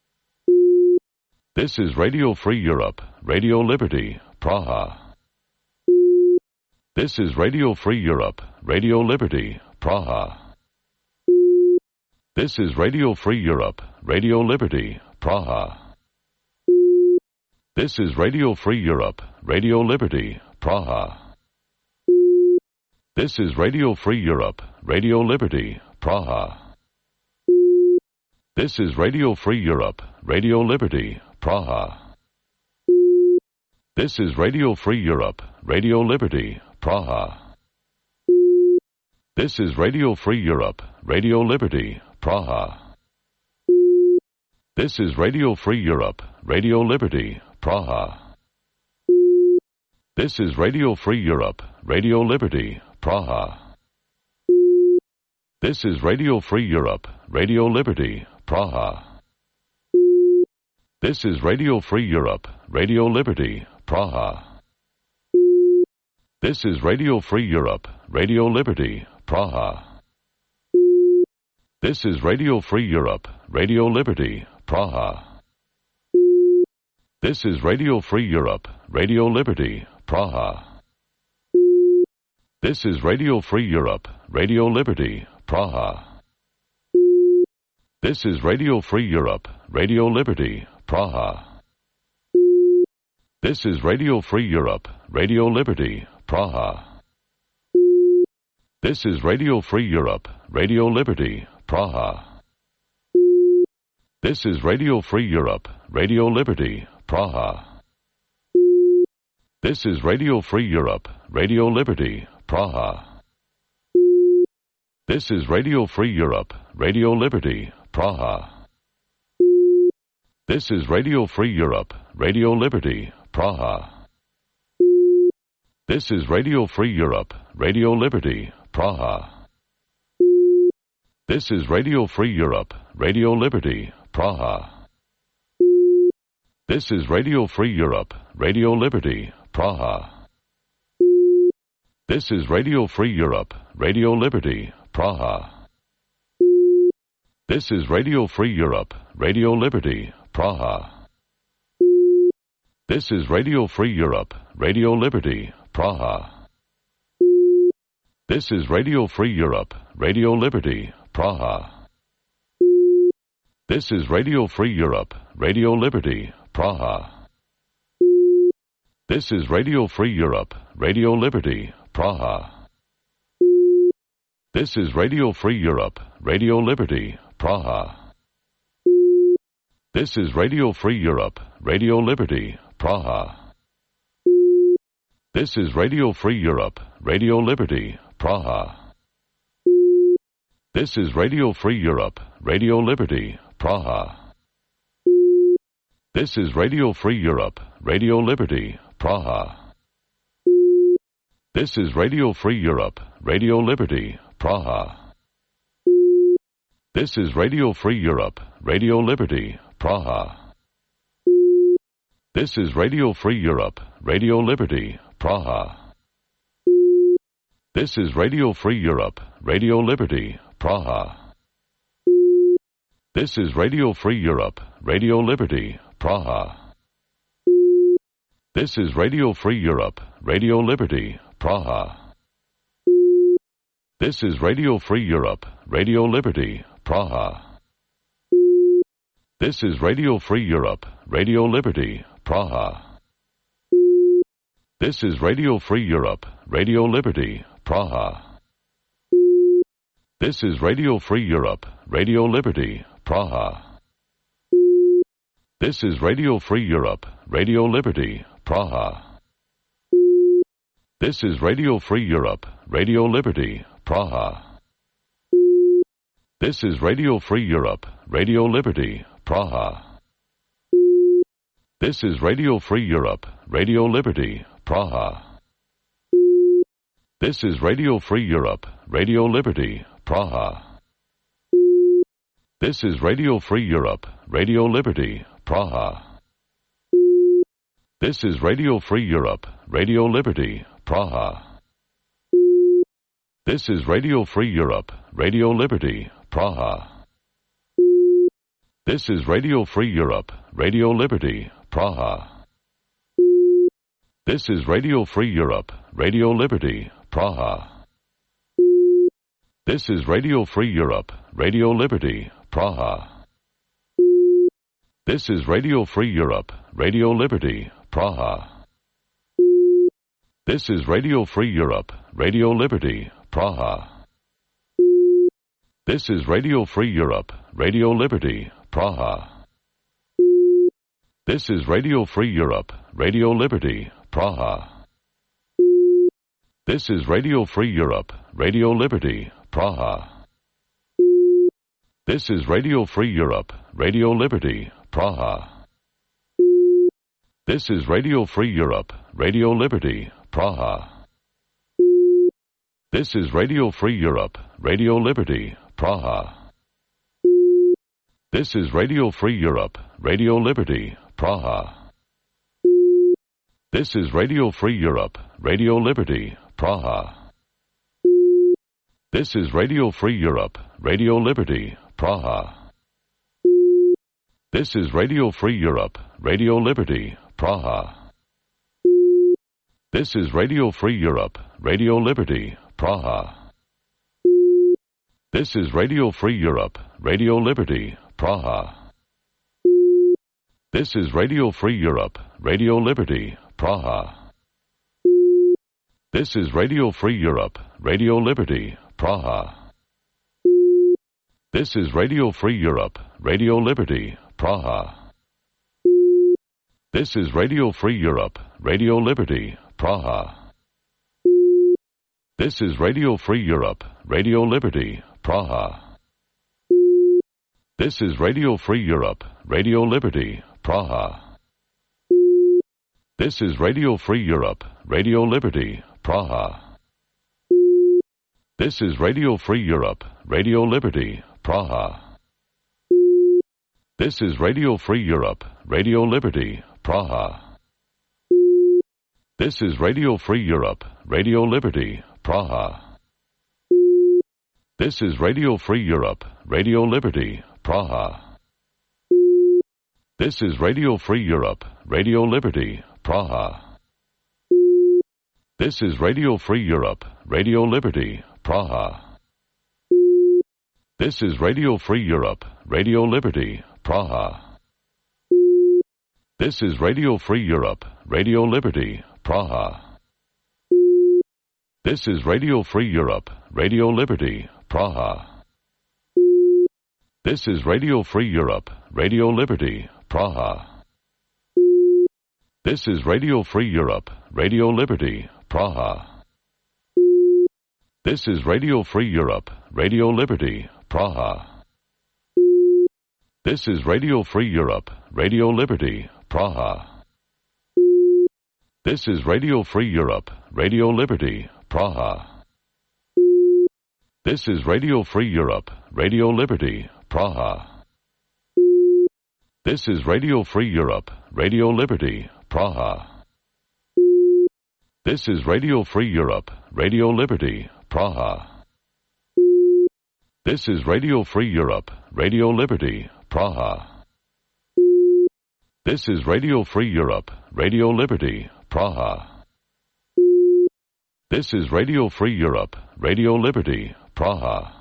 This is Radio Free Europe, Radio Liberty, Praha. This is Radio Free Europe, Radio Liberty, Praha. This is Radio Free Europe, Radio Liberty, Praha. This is Radio Free Europe, Radio Liberty, Praha. This is Radio Free Europe, Radio Liberty, Praha. This is Radio Free Europe, Radio Liberty, Praha. This is Radio Free Europe, Radio Liberty, Praha. This is Radio Free Europe, Radio Liberty, Praha. This is Radio Free Europe, Radio Liberty, Praha. This is Radio Free Europe, Radio Liberty, Praha. This is Radio Free Europe, Radio Liberty, Praha. This is Radio Free Europe, Radio Liberty, Praha. This is Radio Free Europe, Radio Liberty, Praha. This is Radio Free Europe, Radio Liberty, Praha. This is Radio Free Europe, Radio Liberty, Praha. This is Radio Free Europe, Radio Liberty, Praha. This is Radio Free Europe, Radio Liberty, Praha. This is Radio Free Europe, Radio Liberty, Praha. This is Radio Free Europe, Radio Liberty, Praha. This is Radio Free Europe, Radio Liberty, Praha. This is Radio Free Europe, Radio Liberty, Praha. This is Radio Free Europe, Radio Liberty, Praha. This is Radio Free Europe, Radio Liberty, Praha. This is Radio Free Europe, Radio Liberty, Praha. This is Radio Free Europe, Radio Liberty, Praha. This is Radio Free Europe, Radio Liberty, Praha. This is Radio Free Europe, Radio Liberty, Praha. This is Radio Free Europe, Radio Liberty, Praha. This is Radio Free Europe, Radio Liberty, Praha. This is Radio Free Europe, Radio Liberty, Praha. This is Radio Free Europe, Radio Liberty, Praha. This is Radio Free Europe, Radio Liberty, Praha. This is Radio Free Europe, Radio Liberty, Praha. This is Radio Free Europe, Radio Liberty, Praha. This is Radio Free Europe, Radio Liberty, Praha. This is Radio Free Europe, Radio Liberty, Praha. This is Radio Free Europe, Radio Liberty, Praha. This is Radio Free Europe, Radio Liberty, Praha. This is Radio Free Europe, Radio Liberty, Praha. This is Radio Free Europe, Radio Liberty, Praha. This is Radio Free Europe, Radio Liberty, Praha. This is Radio Free Europe, Radio Liberty, Praha. This is Radio Free Europe, Radio Liberty, Praha. This is Radio Free Europe, Radio Liberty, Praha. This is Radio Free Europe, Radio Liberty, Praha. This is Radio Free Europe, Radio Liberty, Praha. This is Radio Free Europe, Radio Liberty, Praha. This is Radio Free Europe, Radio Liberty, Praha. This is Radio Free Europe, Radio Liberty, Praha. This is Radio Free Europe, Radio Liberty, Praha. This is Radio Free Europe, Radio Liberty, Praha. This is Radio Free Europe, Radio Liberty, Praha. This is Radio Free Europe, Radio Liberty, Praha. This is Radio Free Europe, Radio Liberty, Praha. This is Radio Free Europe, Radio Liberty, Praha. This is Radio Free Europe, Radio Liberty, Praha. This is Radio Free Europe, Radio Liberty, Praha. This is Radio Free Europe, Radio Liberty, Praha. This is Radio Free Europe, Radio Liberty, Praha. This is Radio Free Europe, Radio Liberty, Praha. This is Radio Free Europe, Radio Liberty, Praha. This is Radio Free Europe, Radio Liberty, Praha. This is Radio Free Europe, Radio Liberty, Praha. This is Radio Free Europe, Radio Liberty, Praha. This is Radio Free Europe, Radio Liberty, Praha. This is Radio Free Europe, Radio Liberty, Praha. This is Radio Free Europe, Radio Liberty, Praha. This is Radio Free Europe, Radio Liberty, Praha. This is Radio Free Europe, Radio Liberty, Praha. This is Radio Free Europe, Radio Liberty, Praha. This is Radio Free Europe, Radio Liberty, Praha. This is Radio Free Europe, Radio Liberty, Praha. This is Radio Free Europe, Radio Liberty, Praha. This is Radio Free Europe, Radio Liberty, Praha. This is Radio Free Europe, Radio Liberty, Praha. This is Radio Free Europe, Radio Liberty, Praha. This is Radio Free Europe, Radio Liberty, Praha. This is Radio Free Europe, Radio Liberty, Praha. This is Radio Free Europe, Radio Liberty, Praha. This is Radio Free Europe, Radio Liberty, Praha. This is Radio Free Europe, Radio Liberty, Praha. This is Radio Free Europe, Radio Liberty, Praha. This is Radio Free Europe, Radio Liberty, Praha. This is Radio Free Europe, Radio Liberty, Praha. This is Radio Free Europe, Radio Liberty, Praha. This is Radio Free Europe, Radio Liberty, Praha. This is Radio Free Europe, Radio Liberty, Praha. This is Radio Free Europe, Radio Liberty, Praha. This is Radio Free Europe, Radio Liberty, Praha. This is Radio Free Europe, Radio Liberty, Praha. This is Radio Free Europe, Radio Liberty, Praha. This is Radio Free Europe, Radio Liberty, Praha. This is Radio Free Europe, Radio Liberty, Praha. This is Radio Free Europe, Radio Liberty, Praha. This is Radio Free Europe, Radio Liberty, Praha. This is Radio Free Europe, Radio Liberty, Praha. This is Radio Free Europe, Radio Liberty, Praha. This is Radio Free Europe, Radio Liberty, Praha. This is Radio Free Europe, Radio Liberty, Praha.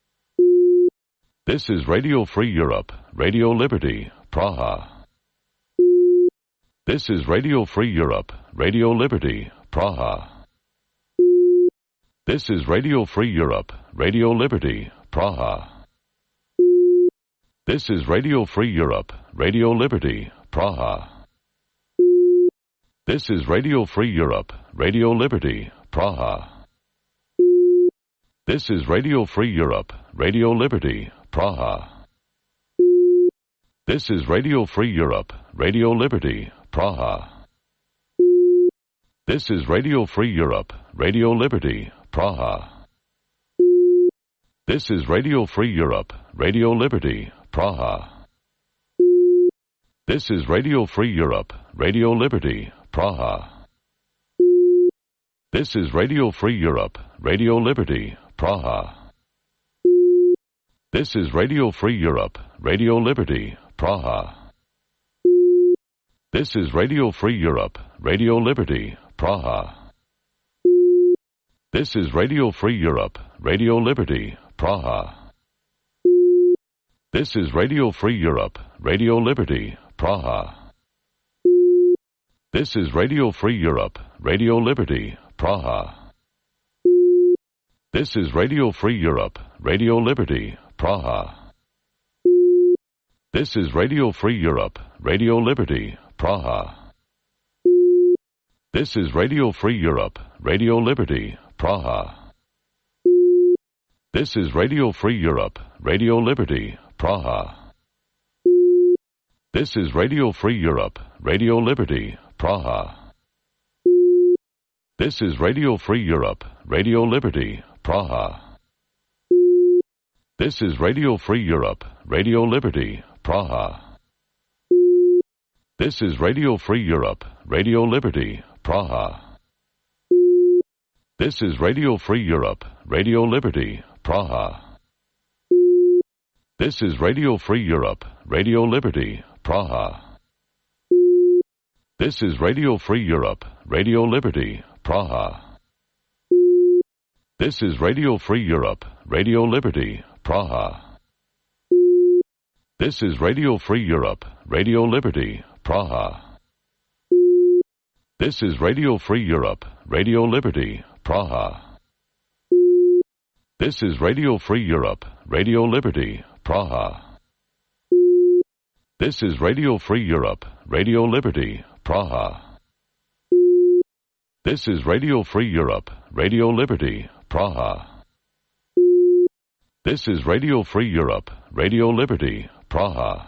This is Radio Free Europe, Radio Liberty, Praha. This is Radio Free Europe, Radio Liberty, Praha. This is Radio Free Europe, Radio Liberty, Praha. This is Radio Free Europe, Radio Liberty, Praha. This is Radio Free Europe, Radio Liberty, Praha. This is Radio Free Europe, Radio Liberty, Praha. This is Radio Free Europe, Radio Liberty, Praha. This is Radio Free Europe, Radio Liberty, Praha. This is Radio Free Europe, Radio Liberty, Praha. This is Radio Free Europe, Radio Liberty, Praha. This is Radio Free Europe, Radio Liberty, Praha. This is Radio Free Europe, Radio Liberty, Praha. This is Radio Free Europe, Radio Liberty, Praha. This is Radio Free Europe, Radio Liberty, Praha. This is Radio Free Europe, Radio Liberty, Praha. This is Radio Free Europe, Radio Liberty, Praha. This is Radio Free Europe, Radio Liberty, Praha. This is Radio Free Europe, Radio Liberty, Praha. This is Radio Free Europe, Radio Liberty, Praha. This is Radio Free Europe, Radio Liberty, Praha. This is Radio Free Europe, Radio Liberty, Praha. This is Radio Free Europe, Radio Liberty, Praha. This is Radio Free Europe, Radio Liberty, Praha. This is Radio Free Europe, Radio Liberty, Praha. This is Radio Free Europe, Radio Liberty, Praha. This is Radio Free Europe, Radio Liberty, Praha. This is Radio Free Europe, Radio Liberty, Praha. This is Radio Free Europe, Radio Liberty, Praha. This is Radio Free Europe, Radio Liberty, Praha. This is Radio Free Europe, Radio Liberty, Praha. This is Radio Free Europe, Radio Liberty, Praha. This is Radio Free Europe, Radio Liberty, Praha. This is Radio Free Europe, Radio Liberty, Praha. This is Radio Free Europe, Radio Liberty, Praha.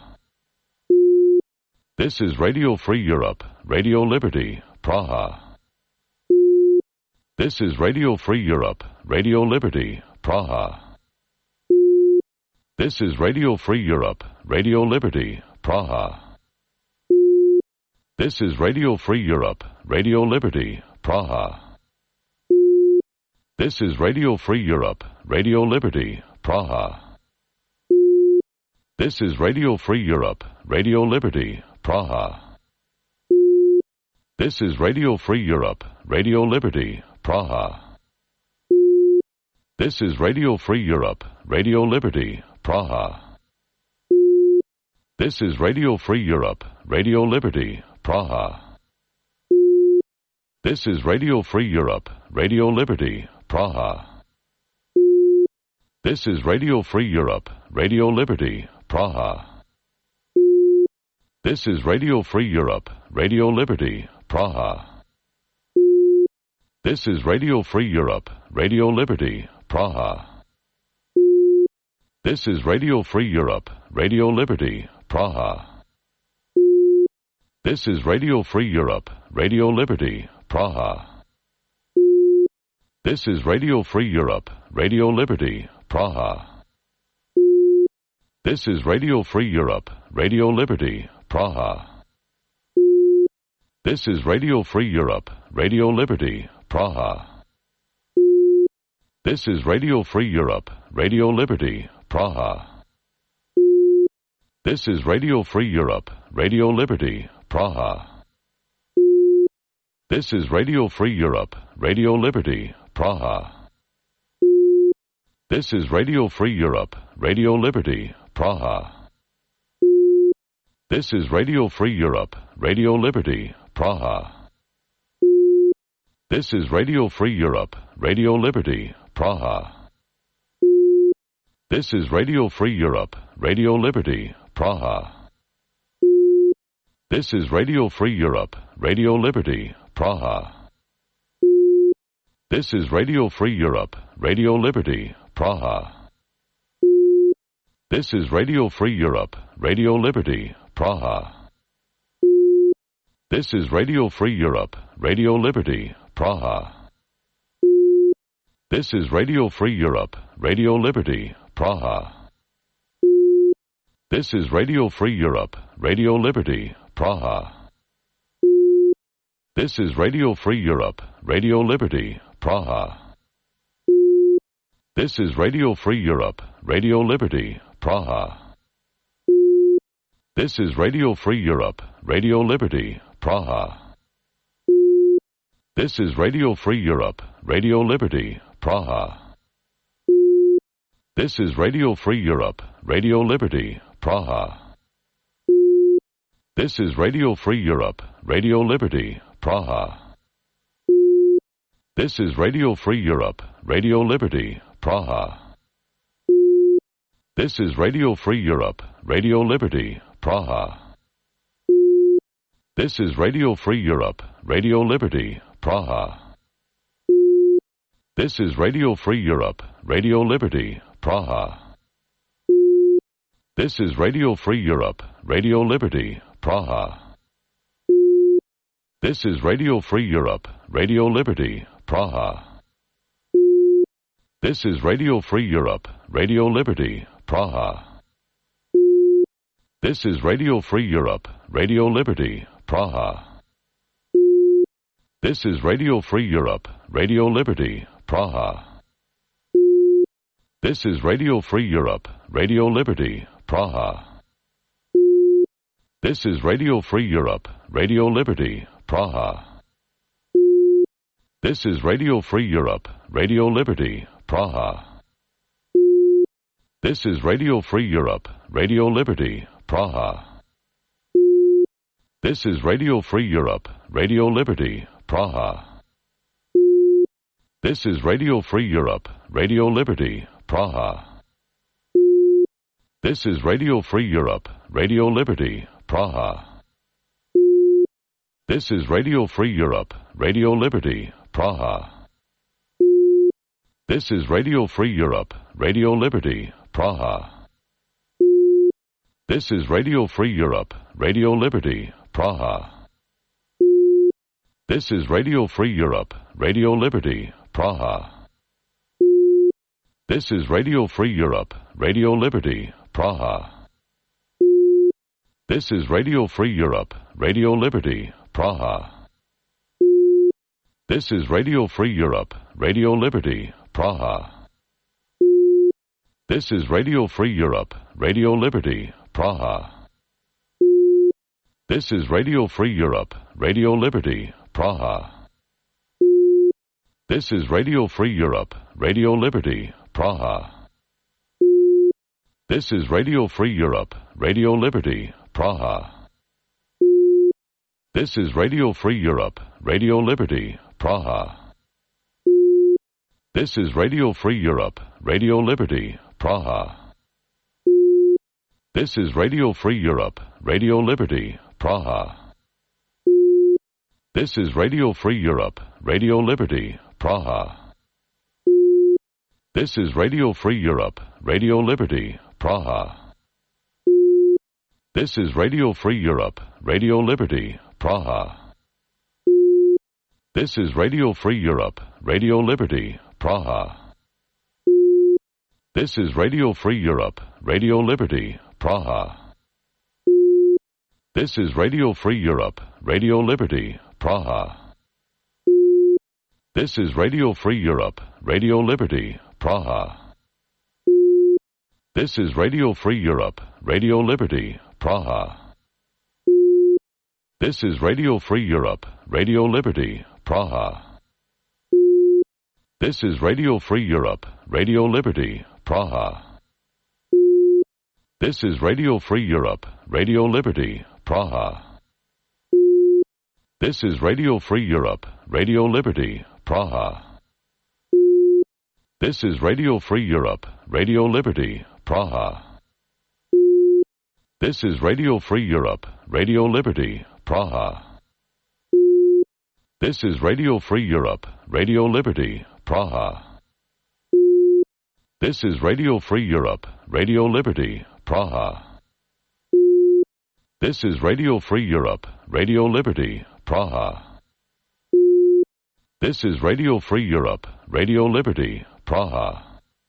This is Radio Free Europe, Radio Liberty, Praha. This is Radio Free Europe, Radio Liberty, Praha. This is Radio Free Europe, Radio Liberty, Praha. This is Radio Free Europe, Radio Liberty, Praha. This is Radio Free Europe, Radio Liberty, Praha. This is Radio Free Europe, Radio Liberty, Praha. This is Radio Free Europe, Radio Liberty, Praha. This is Radio Free Europe, Radio Liberty, Praha. This is Radio Free Europe, Radio Liberty, Praha. This is Radio Free Europe, Radio Liberty, Praha. This is Radio Free Europe, Radio Liberty, Praha. This is Radio Free Europe, Radio Liberty, Praha. This is Radio Free Europe, Radio Liberty, Praha. This is Radio Free Europe, Radio Liberty, Praha. This is Radio Free Europe, Radio Liberty, Praha. This is Radio Free Europe, Radio Liberty, Praha. This is Radio Free Europe, Radio Liberty, Praha. This is Radio Free Europe, Radio Liberty, Praha. This is Radio Free Europe, Radio Liberty, Praha. This is Radio Free Europe, Radio Liberty, Praha. This is Radio Free Europe, Radio Liberty, Praha. This is Radio Free Europe, Radio Liberty, Praha. This is Radio Free Europe, Radio Liberty, Praha. This is Radio Free Europe, Radio Liberty, Praha. This is Radio Free Europe, Radio Liberty, Praha. This is Radio Free Europe, Radio Liberty, Praha. This is Radio Free Europe, Radio Liberty, Praha. This is Radio Free Europe, Radio Liberty, Praha. This is Radio Free Europe, Radio Liberty, Praha. This is Radio Free Europe, Radio Liberty, Praha. This is Radio Free Europe, Radio Liberty, Praha. This is Radio Free Europe, Radio Liberty, Praha. This is Radio Free Europe, Radio Liberty, Praha. This is Radio Free Europe, Radio Liberty, Praha. This is Radio Free Europe, Radio Liberty, Praha. This is Radio Free Europe, Radio Liberty, Praha. This is Radio Free Europe, Radio Liberty, Praha. This is Radio Free Europe, Radio Liberty, Praha. This is Radio Free Europe, Radio Liberty, Praha. This is Radio Free Europe, Radio Liberty, Praha. This is Radio Free Europe, Radio Liberty, Praha. This is Radio Free Europe, Radio Liberty, Praha. This is Radio Free Europe, Radio Liberty, Praha. This is Radio Free Europe, Radio Liberty, Praha. This is Radio Free Europe, Radio Liberty, Praha. This is Radio Free Europe, Radio Liberty, Praha. This is Radio Free Europe, Radio Liberty, Praha. This is Radio Free Europe, Radio Liberty, Praha. This is Radio Free Europe, Radio Liberty, Praha. This is Radio Free Europe, Radio Liberty, Praha. This is Radio Free Europe, Radio Liberty, Praha. This is Radio Free Europe, Radio Liberty, Praha. This is Radio Free Europe, Radio Liberty, Praha. This is Radio Free Europe, Radio Liberty, Praha. This is Radio Free Europe, Radio Liberty, Praha. This is Radio Free Europe, Radio Liberty, Praha. This is Radio Free Europe, Radio Liberty, Praha. This is Radio Free Europe, Radio Liberty, Praha. This is Radio Free Europe, Radio Liberty, Praha. This is Radio Free Europe, Radio Liberty, Praha. This is Radio Free Europe, Radio Liberty, Praha. This is Radio Free Europe, Radio Liberty, Praha. This is Radio Free Europe, Radio Liberty, Praha. This is Radio Free Europe, Radio Liberty, Praha. This is Radio Free Europe, Radio Liberty, Praha. This is Radio Free Europe, Radio Liberty, Praha. This is Radio Free Europe, Radio Liberty, Praha. This is Radio Free Europe, Radio Liberty, Praha. This is Radio Free Europe, Radio Liberty, Praha. This is Radio Free Europe, Radio Liberty, Praha. This is Radio Free Europe, Radio Liberty, Praha. This is Radio Free Europe, Radio Liberty, Praha. This is Radio Free Europe, Radio Liberty, Praha. This is Radio Free Europe, Radio Liberty, Praha. This is Radio Free Europe, Radio Liberty, Praha. This is Radio Free Europe, Radio Liberty, Praha. This is Radio Free Europe, Radio Liberty, Praha. This is Radio Free Europe, Radio Liberty, Praha. This is Radio Free Europe, Radio Liberty, Praha. This is Radio Free Europe, Radio Liberty, Praha. This is Radio Free Europe, Radio Liberty, Praha. This is Radio Free Europe, Radio Liberty, Praha. This is Radio Free Europe, Radio Liberty, Praha. This is Radio Free Europe, Radio Liberty, Praha. This is Radio Free Europe, Radio Liberty, Praha.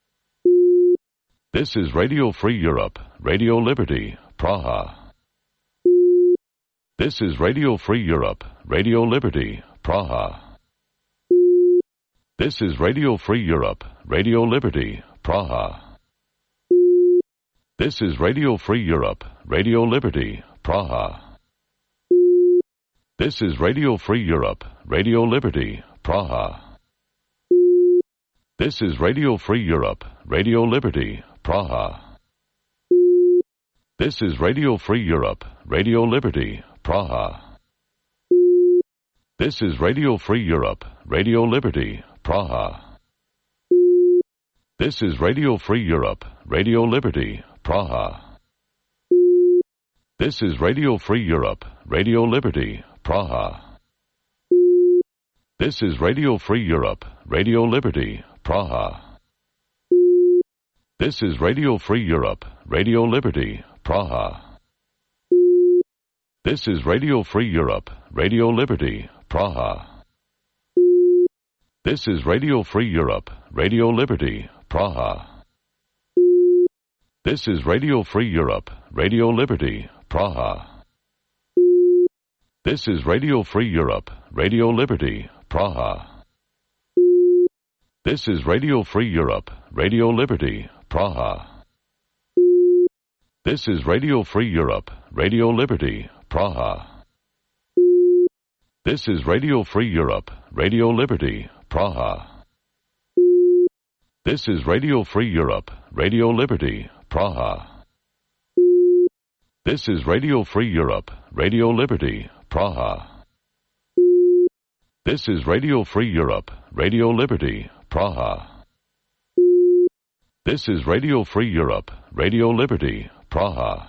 This is Radio Free Europe, Radio Liberty, Praha. This is Radio Free Europe, Radio Liberty, Praha. This is Radio Free Europe, Radio Liberty, Praha. This is Radio Free Europe, Radio Liberty, Praha. This is Radio Free Europe, Radio Liberty, Praha. This is Radio Free Europe, Radio Liberty, Praha. This is Radio Free Europe, Radio Liberty, Praha. This is Radio Free Europe, Radio Liberty, Praha. This is Radio Free Europe, Radio Liberty, Praha. This is Radio Free Europe, Radio Liberty, Praha. This is Radio Free Europe, Radio Liberty, Praha. This is Radio Free Europe, Radio Liberty, Praha. This is Radio Free Europe, Radio Liberty, Praha. This is Radio Free Europe, Radio Liberty, Praha. This is Radio Free Europe, Radio Liberty, Praha. This is Radio Free Europe, Radio Liberty, Praha. This is Radio Free Europe, Radio Liberty, Praha. This is Radio Free Europe, Radio Liberty, Praha. This is Radio Free Europe, Radio Liberty, Praha. This is Radio Free Europe, Radio Liberty, Praha. This is Radio Free Europe, Radio Liberty, Praha. This is Radio Free Europe, Radio Liberty, Praha. This is Radio Free Europe, Radio Liberty, Praha.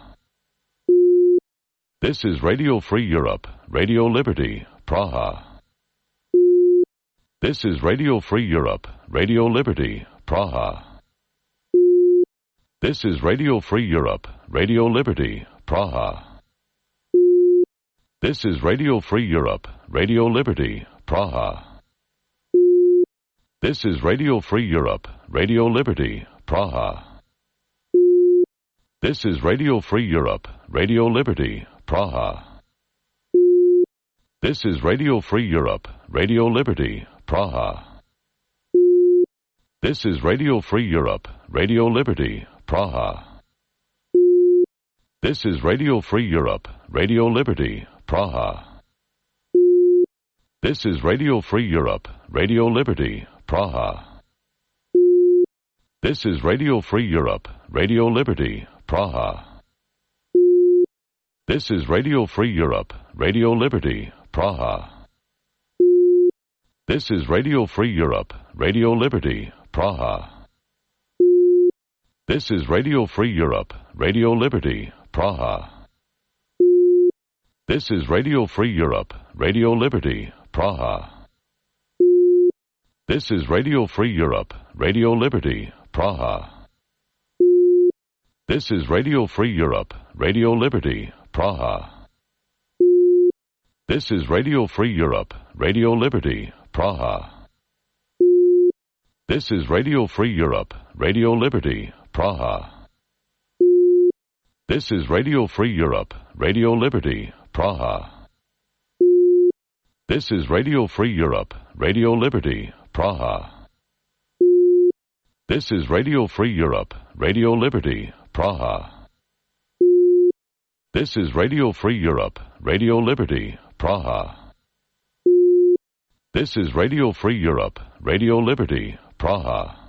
This is Radio Free Europe, Radio Liberty, Praha. This is Radio Free Europe, Radio Liberty, Praha. This is Radio Free Europe, Radio Liberty, Praha. This is Radio Free Europe, Radio Liberty, Praha. This is Radio Free Europe, Radio Liberty, Praha. This is Radio Free Europe, Radio Liberty, Praha. This is Radio Free Europe, Radio Liberty, Praha. This is Radio Free Europe, Radio Liberty, Praha. This is Radio Free Europe, Radio Liberty, Praha. This is Radio Free Europe, Radio Liberty, Praha. This is Radio Free Europe, Radio Liberty, Praha. This is Radio Free Europe, Radio Liberty, Praha. This is Radio Free Europe, Radio Liberty, Praha. This is Radio Free Europe, Radio Liberty, Praha. This is Radio Free Europe, Radio Liberty, Praha. This is Radio Free Europe, Radio Liberty, Praha. This is Radio Free Europe, Radio Liberty, Praha. This is Radio Free Europe, Radio Liberty, Praha. This is Radio Free Europe, Radio Liberty, Praha. This is Radio Free Europe, Radio Liberty, Praha. This is Radio Free Europe, Radio Liberty, Praha. This is Radio Free Europe, Radio Liberty, Praha. This is Radio Free Europe, Radio Liberty, Praha. This is Radio Free Europe, Radio Liberty, Praha.